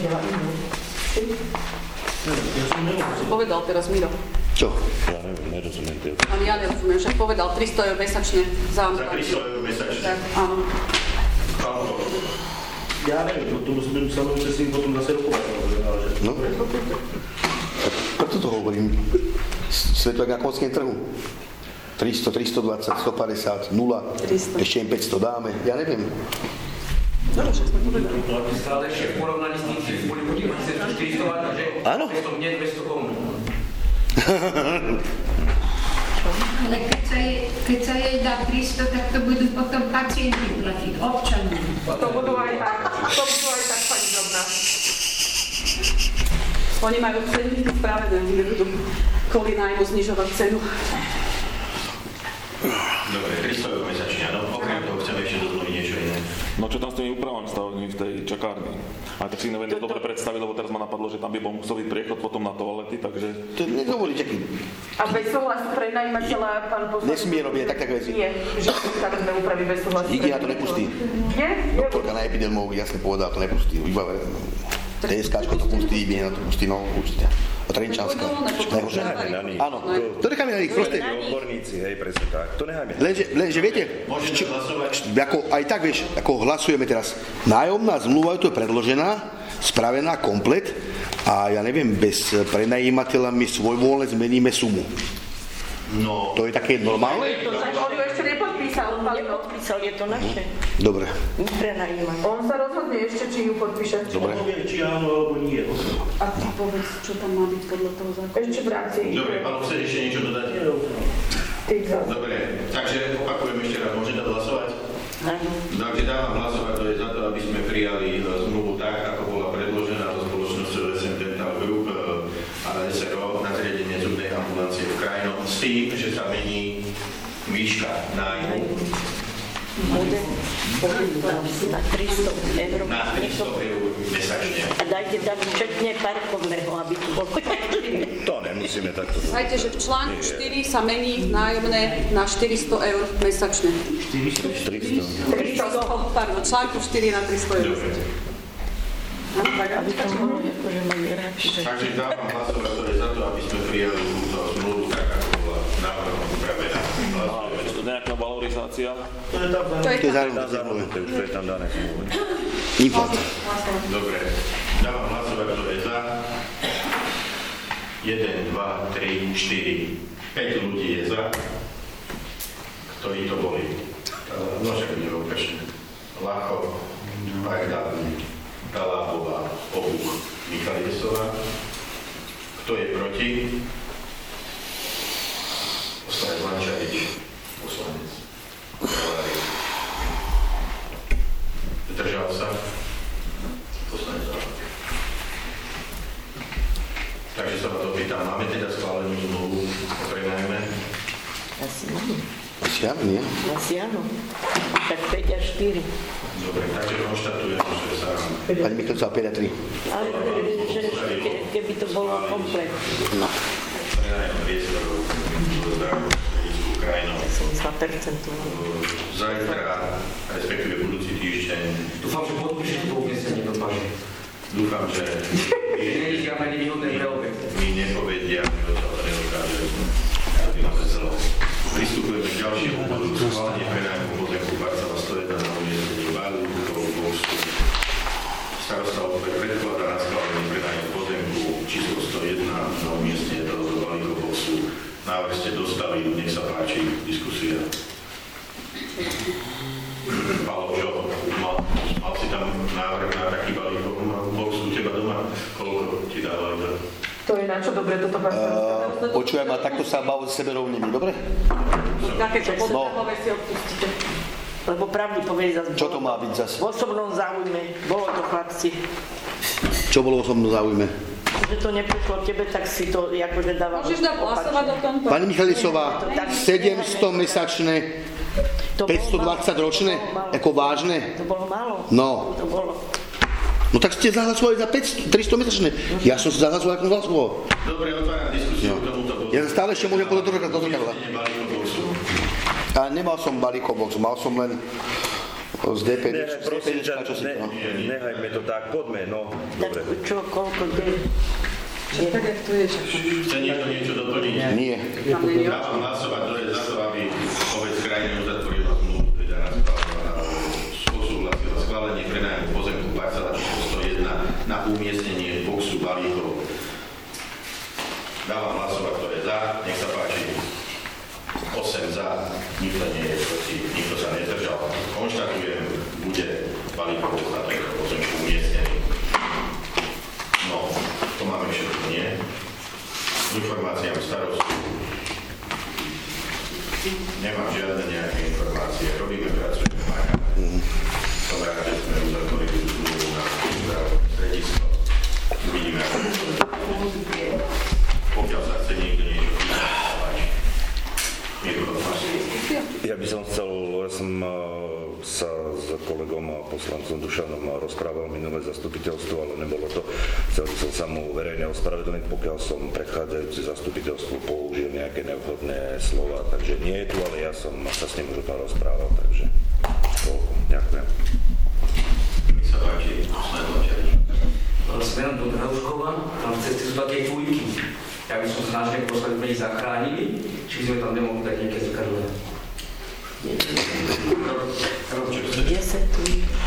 Speaker 9: Povedal teraz Miro.
Speaker 5: Čo?
Speaker 13: Ja neviem, nerozumiem.
Speaker 9: Ani ja nerozumiem, však povedal tristo eur mesačne za
Speaker 1: Za tristo eur mesačne.
Speaker 9: Tak, áno.
Speaker 12: Ja neviem, to musím sa môžete si potom zase rokovať.
Speaker 5: No, tak preto to hovorím. Svetlo na konském trhu. tristo, tristodvadsať, stopäťdesiat, nula, ešte im päťsto dáme, ja neviem.
Speaker 9: Dobre, však sme povedali.
Speaker 2: Stále ešte v porovnaní s tým, že boli podívať štyristo, takže dvesto mne, dvesto komu.
Speaker 15: Ale keď sa, jej, keď sa jej dá tristo, tak to budú potom pacienti platiť, občania.
Speaker 4: To budú aj tak, to budú aj tak pani Drobná.
Speaker 9: Oni majú ceny spravené, nebudú kvôli nájmu znižovať cenu.
Speaker 1: Dobre, tristo eur mesačne, áno. Okrem toho chceme ešte dozvojiť niečo iné.
Speaker 10: No čo tam s tými úpravami stavebnými v tej čakárni? A tak si neviem to, dobre predstaviť, lebo teraz ma napadlo, že tam by bol musel byť priechod potom na toalety, takže...
Speaker 5: To nedovolíte.
Speaker 4: A bez súhlasu prenajímateľa, pán poslanec...
Speaker 5: Nesmie robiť tak také veci.
Speaker 4: Nie, že sa to sme upraví bez súhlasu.
Speaker 5: Hygiena to nepustí.
Speaker 4: Nie?
Speaker 5: Doktorka na epidemiológii jasne povedala, to nepustí. Iba TSKčko to pustí, hygiena to pustí, no určite. A Trenčanská.
Speaker 13: To necháme na nich.
Speaker 5: Áno, to necháme na nich, proste.
Speaker 13: Odborníci, hej, presne tak. To necháme.
Speaker 5: Lenže, lenže viete,
Speaker 1: Môžete hlasovať.
Speaker 5: ako, aj tak vieš, ako hlasujeme teraz. Nájomná zmluva je to predložená, spravená komplet a ja neviem, bez prenajímateľa my svojvoľne zmeníme sumu.
Speaker 1: No.
Speaker 5: To je také normálne?
Speaker 4: To sa on ju ešte nepodpísal.
Speaker 7: Nepodpísal, je to naše.
Speaker 5: Dobre.
Speaker 7: Prenajímame.
Speaker 4: On sa rozhodne ešte, či ju podpíše.
Speaker 5: Dobre.
Speaker 12: On vie, či áno, alebo nie.
Speaker 9: A ty povedz, čo tam má byť podľa toho zákona.
Speaker 4: Ešte v rámci.
Speaker 1: Dobre, pán chce ešte niečo dodať? Dobre, takže opakujem ešte raz, môžete to hlasovať? Takže dávam hlasovať, to je za to, aby sme prijali zmluvu tak, ako bola predložená so spoločnosťou es em Dental Group a es er o na zriadenie zubnej ambulancie v Krajnom s tým, že sa mení výška nájmu
Speaker 7: Bude na tristo eur.
Speaker 1: na tristo eur mesačne.
Speaker 7: A dajte tam všetne parkovného, aby tu bolo.
Speaker 13: To nemusíme takto.
Speaker 9: Dajte, že v článku štyri sa mení nájomné na štyristo eur mesačne.
Speaker 13: tristo.
Speaker 9: Pardon, článku štyri na tristo eur mesačne.
Speaker 7: Aby to bolo, akože majú radšej.
Speaker 1: Takže dávam hlasovať, to je za to, aby sme prijali túto zmluvu tak, ako bola návrhom upravená.
Speaker 10: Je to nejaká valorizácia?
Speaker 9: To je tam.
Speaker 5: To je zároveň.
Speaker 13: To už je tam dané.
Speaker 5: Inflácia.
Speaker 1: Dobre, dávam hlasovať, kto je za. jeden, dva, tri, štyri, päť ľudí je za. Ktorí to boli? No však bude opačne. Lacho, Magda, Talábová, Obuch, Michalisová. Kto je proti? Poslanec Lančarič, poslanec Kolárik. Zdržal sa? Poslanec Kolárik. Takže sa vás opýtam, máme teda schválenú zmluvu o prenajme?
Speaker 7: Asi nie.
Speaker 5: Asi áno, nie?
Speaker 7: Asi áno. Tak päť a štyri.
Speaker 1: Dobre, takže konštatujem, že sa...
Speaker 5: Pani Michalisová päť a tri.
Speaker 7: Ale že, ke- keby to bolo komplet.
Speaker 5: No.
Speaker 1: Prenajme priestorov do zdravotného strediska krajinou.
Speaker 7: osemdesiat percent.
Speaker 1: Zajtra, respektíve budúci týždeň.
Speaker 2: Dúfam, že podpíšete to umiestnenie do paže.
Speaker 1: Dúfam, že
Speaker 2: Nie je žiadne nevýhodné pre obec.
Speaker 1: mi nepovedia, že to nedokáže. To by ma vezelo. Pristupujeme k ďalšiemu bodu. Schválenie prenajmu pozemku parcela sto jeden na umiestnení Báľúkov v Bohsku. Starosta opäť predkladá na schválenie prenajmu pozemku číslo sto jeden na umiestnenie do Báľúkov v Bohsku. Návrh ste dostali, nech sa páči, diskusia. Palo, čo? Mal, mal si tam návrh na taký balíkov box u teba doma? Koľko ti dávali za?
Speaker 4: To je na čo dobre toto pán starosta?
Speaker 5: Uh, počujem, a takto sa bav s sebe rovnými, dobre?
Speaker 4: Takéto
Speaker 5: No.
Speaker 4: podľahové si odpustíte.
Speaker 7: Lebo pravdu povedať zase.
Speaker 5: Čo to má byť zase?
Speaker 7: V osobnom záujme. Bolo to, chlapci.
Speaker 5: Čo bolo v osobnom záujme?
Speaker 7: Že to neprišlo tebe, tak si to akože dávam.
Speaker 9: Môžeš dať hlasovať o tomto?
Speaker 5: Pani Michalisová, sedemsto mesačné, päťstodvadsať ročné, ako vážne?
Speaker 7: To bolo málo.
Speaker 5: No.
Speaker 7: To bolo.
Speaker 5: No tak ste zahlasovali za päťsto, tristo mesačné. Ja som si zahlasoval, ako som hlasoval.
Speaker 1: Dobre, otváram diskusiu k tomuto bodu.
Speaker 5: Ja stále ešte môžem podať do zrkadla. A nemal som balíkov boxu, mal som len z dé pé dé.
Speaker 13: Ne, prosím, že ne, nehajme to tak, poďme, no, dobre.
Speaker 7: Čo, koľko, kde?
Speaker 9: Tak, jak to je, že...
Speaker 1: Chce niekto niečo doplniť?
Speaker 5: Nie.
Speaker 1: Dávam hlasovať, kto je za to, aby obec krajiny uzatvorila zmluvu, teda posúhlasila schválenie prenajmu pozemku parcela číslo sto jeden na umiestnenie boxu balíkov. Dávam hlasovať, kto je za, nech sa páči. osem za, nikto nie je proti, nikto sa nezdržal. Konštatujem, bude balíkov na tejto pozemku umiestnený. No, to máme všetko, nie? Informáciám starostu. Nemám žiadne nejaké informácie. Robíme, pracujeme, mákame. Som rád, že sme uzatvorili zmluvu na zdravotné stredisko. Uvidíme, ako to bude. Pokiaľ sa chce niekto niečo vyhľadávať. Mirko, máš.
Speaker 13: Ja by som chcel, ja som sa s kolegom a poslancom Dušanom rozprával minulé zastupiteľstvo, ale nebolo to. Chcel by som sa mu verejne ospravedlniť, pokiaľ som predchádzajúce zastupiteľstvo použil nejaké nevhodné slova, takže nie je tu, ale ja som sa s ním už rozprával, takže toľko. Ďakujem.
Speaker 1: Mi sa páči, sledovať.
Speaker 2: Smerom do Drahuškova, tam v ceste sú také tvojky. Ja by som sa našli, ako sa sme ich zachránili, či sme tam nemohli dať nejaké zrkadlé.
Speaker 7: desať tu.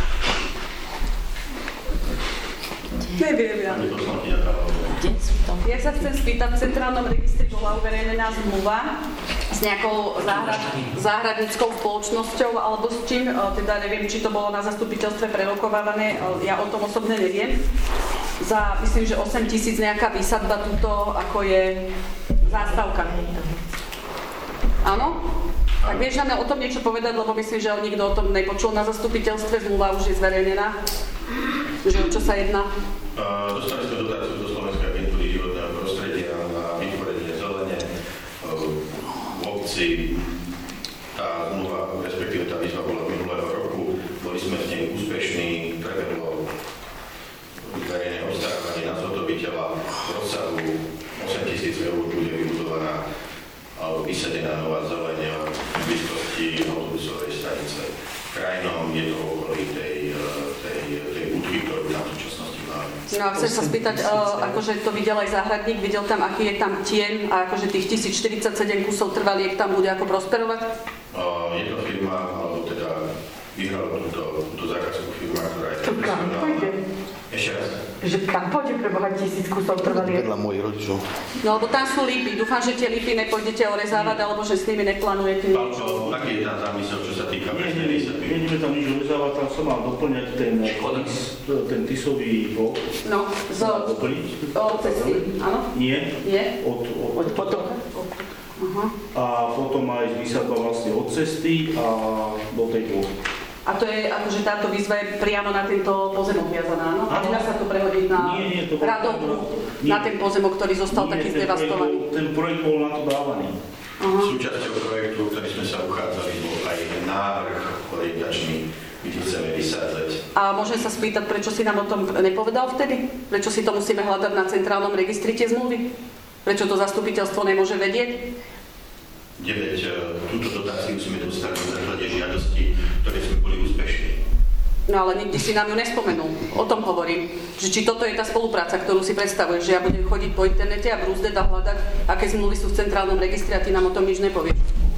Speaker 9: Neviem ja.
Speaker 7: Kde sú tam?
Speaker 9: Ja sa chcem spýtať, v centrálnom registri bola uverejnená zmluva s nejakou záhrad, záhradníckou spoločnosťou alebo s čím, teda neviem, či to bolo na zastupiteľstve prerokovávané, ja o tom osobne neviem. Za, myslím, že osem tisíc nejaká výsadba túto, ako je zástavka. Áno? Tak vieš nám o tom niečo povedať, lebo myslím, že nikto o tom nepočul na zastupiteľstve, zmluva už je zverejnená. Že o čo sa jedná?
Speaker 1: Uh, dostali sme dotáciu do Slovenskej agentúry životného prostredia na vytvorenie zelene v obci. Tá zmluva, respektíve tá výzva bola minulého roku. Boli sme v nej úspešní, prebehlo verejné obstarávanie na zhotoviteľa v rozsahu osem tisíc eur bude vybudovaná alebo vysadená nová zeleň v blízkosti autobusovej stanice. Krajinom je to okolí tej, tej, tej budky, ktorú tam v súčasnosti máme.
Speaker 9: No a chcem sa spýtať, uh, akože to videl aj záhradník, videl tam, aký je tam tieň a akože tých tisícštyridsaťsedem kusov trvaliek tam bude ako prosperovať? Uh,
Speaker 1: je to firma, alebo teda vyhrala túto, túto zákazku firma, ktorá je profesionálna. Ešte raz.
Speaker 4: že tam pôjde pre Boha tisíc kusov trvalý.
Speaker 5: Vedľa mojich rodičov.
Speaker 9: No lebo tam sú lípy. Dúfam, že tie lípy nepôjdete orezávať, alebo že s nimi neplánujete nič.
Speaker 1: Pálko, aký je tam zámysel, čo sa týka presnej výsadby?
Speaker 12: Nejdeme tam nič orezávať, tam som mal doplňať ten, ten tisový bok.
Speaker 9: No, z...
Speaker 12: Doplniť?
Speaker 9: Od cesty, áno?
Speaker 12: Nie.
Speaker 9: Nie?
Speaker 12: Od, od,
Speaker 9: od potoka. Uh-huh.
Speaker 12: A potom aj výsadba vlastne od cesty a do tej plochy.
Speaker 9: A to je, akože táto výzva je priamo na tento pozemok viazaná, áno? A nedá sa to prehodiť na
Speaker 12: nie, nie, to
Speaker 9: radovku, na ten pozemok, ktorý zostal
Speaker 12: nie,
Speaker 9: taký
Speaker 12: ten
Speaker 9: zdevastovaný.
Speaker 12: Projekt, ten projekt bol na to dávaný.
Speaker 9: Uh-huh.
Speaker 1: Súčasťou projektu, o ktorý sme sa uchádzali, bol aj návrh orientačný, kde chceme vysádzať.
Speaker 9: A môžem sa spýtať, prečo si nám o tom nepovedal vtedy? Prečo si to musíme hľadať na centrálnom registri tie zmluvy? Prečo to zastupiteľstvo nemôže vedieť?
Speaker 1: Veď túto dotáciu sme dostali na základe žiadosti, ktoré sme boli úspešní.
Speaker 9: No ale nikdy si nám ju nespomenul. O tom hovorím. Že či toto je tá spolupráca, ktorú si predstavuješ, že ja budem chodiť po internete a brúzdať a hľadať, aké zmluvy sú v centrálnom registri a ty nám o tom nič nepovieš.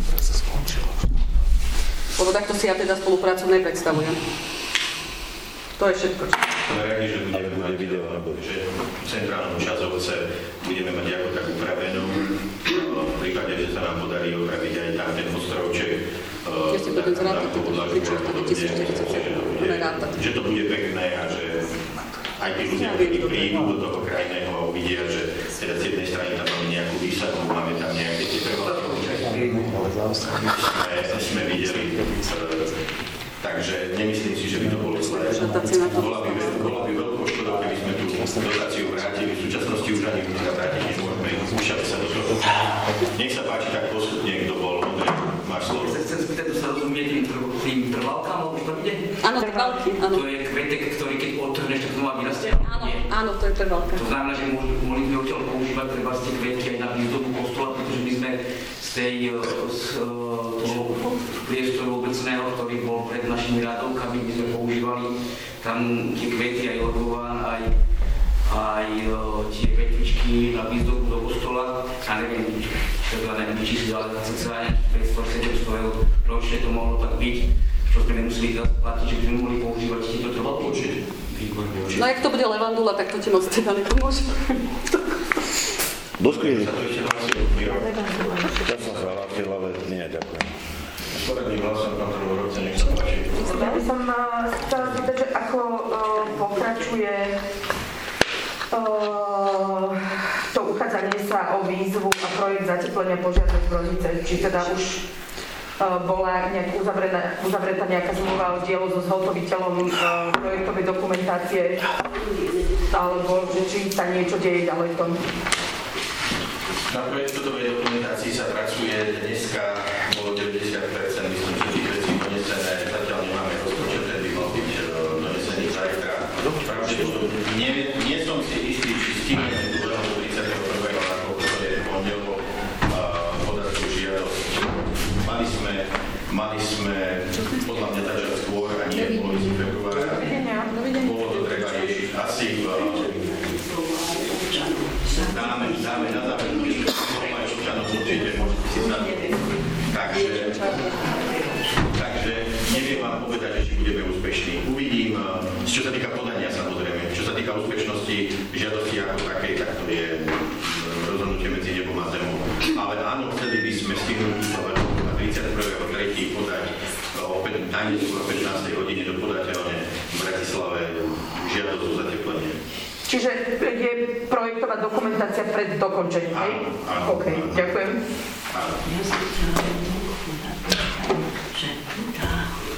Speaker 9: Lebo takto si ja teda spoluprácu nepredstavujem. To je všetko.
Speaker 1: Verejne, že budeme mať video, že centrálnu časovce budeme mať ako tak upravenú. V prípade, že sa nám podarí opraviť aj tam ten ostrovček,
Speaker 9: ja si budem zrátať,
Speaker 1: že to bude pekné a že aj tí ľudia, ktorí prídu do toho krajného a uvidia, že teda z jednej strany tam máme nejakú výsadbu, máme tam nejaké tie trvalé, sme videli. Takže nemyslím si, že by to bolo zlé. Bola by, bola by veľkou škodou, keby sme tú dotáciu vrátili. V súčasnosti už ani teda vrátiť nemôžeme. Skúšali sa do toho. Nech sa páči tak postupne, kto bol. Ondrej, máš slovo.
Speaker 2: Ja chcem spýtať, to sa rozumie tým trvalkám, alebo to ide?
Speaker 9: Áno, trvalky, áno.
Speaker 2: To je kvetek, ktorý keď odtrhneš, tak to má vyrastie?
Speaker 9: Áno, áno, to je trvalka.
Speaker 2: To znamená, že mohli by odtiaľ používať treba tie kvetky aj na výzdobu kostola, pretože my sme z tej z toho priestoru obecného, ktorý bol pred našimi radovkami, my sme používali tam tie kvety, aj orgován, aj, aj tie kvetvičky na výzdobu do kostola. A neviem, čo to neviem vyčísliť, ale cca päťsto až sedemsto eur ročne to mohlo tak byť, čo sme nemuseli platiť, že by sme mohli používať tieto trvalky.
Speaker 1: Určite.
Speaker 9: No ak to bude levandula, tak to ti moc teda nepomôže.
Speaker 5: Do skriny.
Speaker 13: Ja som sa hlásil, ale nie, ďakujem.
Speaker 1: Poradný hlasom, pán Trvorovce, nech sa páči.
Speaker 4: Ja by som chcela spýtať, že ako pokračuje to uchádzanie sa o výzvu a projekt zateplenia požiarnej Brodice. Či teda už bola nejak uzavretá, uzavretá nejaká zmluva o dielo so zhotoviteľom projektovej dokumentácie, alebo že či sa niečo deje ďalej v tom?
Speaker 1: Na projektovej dokumentácii sa pracuje dneska, bolo deväťdesiat percent, myslím, že tých vecí donesené, zatiaľ nemáme rozpočet, ten by mal byť donesený zajtra. Pravdepodobne nie, nie som si istý, či stihneme tú lehotu tridsiateho prvého ako to je pondelok podať tú žiadosť. Mali sme, mali sme podľa mňa začať skôr a nie v polovici februára. Bolo to treba riešiť asi v dáme, dáme na záver, že aj občanov určite môžete si zadať. Takže, takže neviem vám povedať, že či budeme úspešní. Uvidím, čo sa týka podania samozrejme, čo sa týka úspešnosti žiadosti ako takej, tak to je rozhodnutie medzi nebom a zemou. Ale áno, chceli by sme stihnúť na tridsiateho prvého tretieho podať opäť najneskôr o pätnástej hodine do podateľne v Bratislave žiadosť o zateplenie.
Speaker 4: Čiže je projektová dokumentácia pred dokončením, hej?
Speaker 1: Áno.
Speaker 4: OK, ďakujem.
Speaker 1: Áno.
Speaker 16: Ja som chcela dopovedať, že tá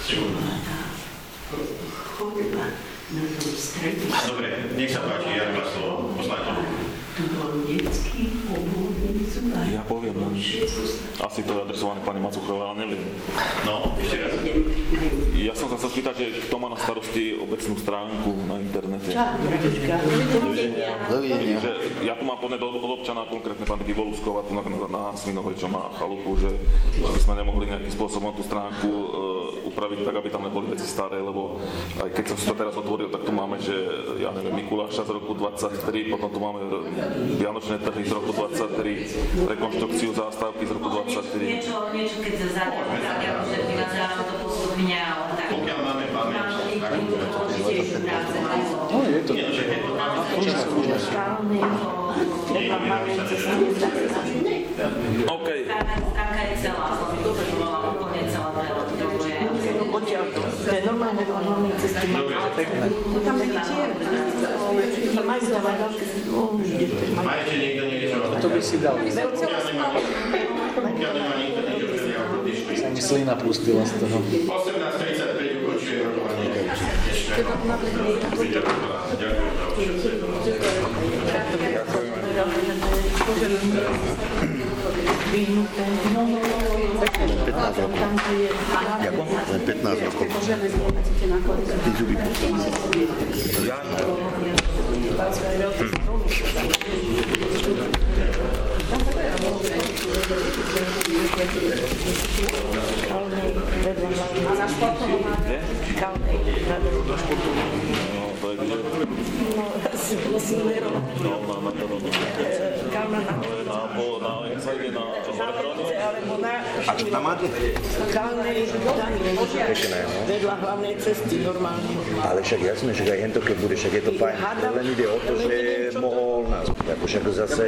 Speaker 16: chodba na tom strede...
Speaker 1: Dobre, nech sa páči, ja vás slovo, poslanec.
Speaker 16: To bol detský obvodný zubár.
Speaker 10: Ja poviem, no. Asi to je adresované pani Macuchovej, ale neviem.
Speaker 1: No, ešte raz.
Speaker 10: Ja som sa chcel spýtať, že kto má na starosti obecnú stránku na internete.
Speaker 5: Dovidenia. Dovidenia.
Speaker 10: Že ja tu mám podnet od občana, konkrétne pani Volusková, tu na, na, na Svinohoj, čo má chalupu, že by sme nemohli nejakým spôsobom tú stránku uh, upraviť tak, aby tam neboli veci staré, lebo aj keď som si to teraz otvoril, tak tu máme, že ja neviem, Mikuláša z roku dvadsaťtri, potom tu máme Vianočné trhy z roku dvadsaťtri, rekonštrukciu zástavky z roku dvadsaťtri.
Speaker 3: Niečo, niečo keď sa zároveň, tak ako všetky na zároveň to postupňa, ale tak.
Speaker 1: Pokiaľ máme pamäť, tak
Speaker 16: tiež práce.
Speaker 11: No, je to.
Speaker 10: OK.
Speaker 3: Taká je celá, to by bola úplne celá televízia.
Speaker 7: To je normálne hlavné cesty. Tam je čierne. Majú tam aj veľké
Speaker 1: Majte niekto niečo?
Speaker 11: To by si dal.
Speaker 1: Pokiaľ nemá nikto niečo, že ja odišli.
Speaker 11: Sa mi slina pustila z toho.
Speaker 1: osemnásť tridsaťpäť ukončuje rokovanie. Ešte
Speaker 5: pätnásť rokov. Jako? Len pätnásť rokov. Ty zuby postavili.
Speaker 7: A na športovom máme? Kalnej.
Speaker 10: Na športovom? No, to je kde?
Speaker 7: No, asi bolo Silvero.
Speaker 10: No, na Makarónu.
Speaker 7: Kalna na...
Speaker 10: Na, po, na, jak sa ide na Horechróne?
Speaker 7: Alebo na...
Speaker 5: A čo tam máte?
Speaker 7: Kalnej, tam
Speaker 5: Pekné, no.
Speaker 7: vedľa hlavnej cesty normálne.
Speaker 5: Ale však jasné, že aj hento, keď bude, však je to fajn. Len ide o to, že mohol nás, ako však zase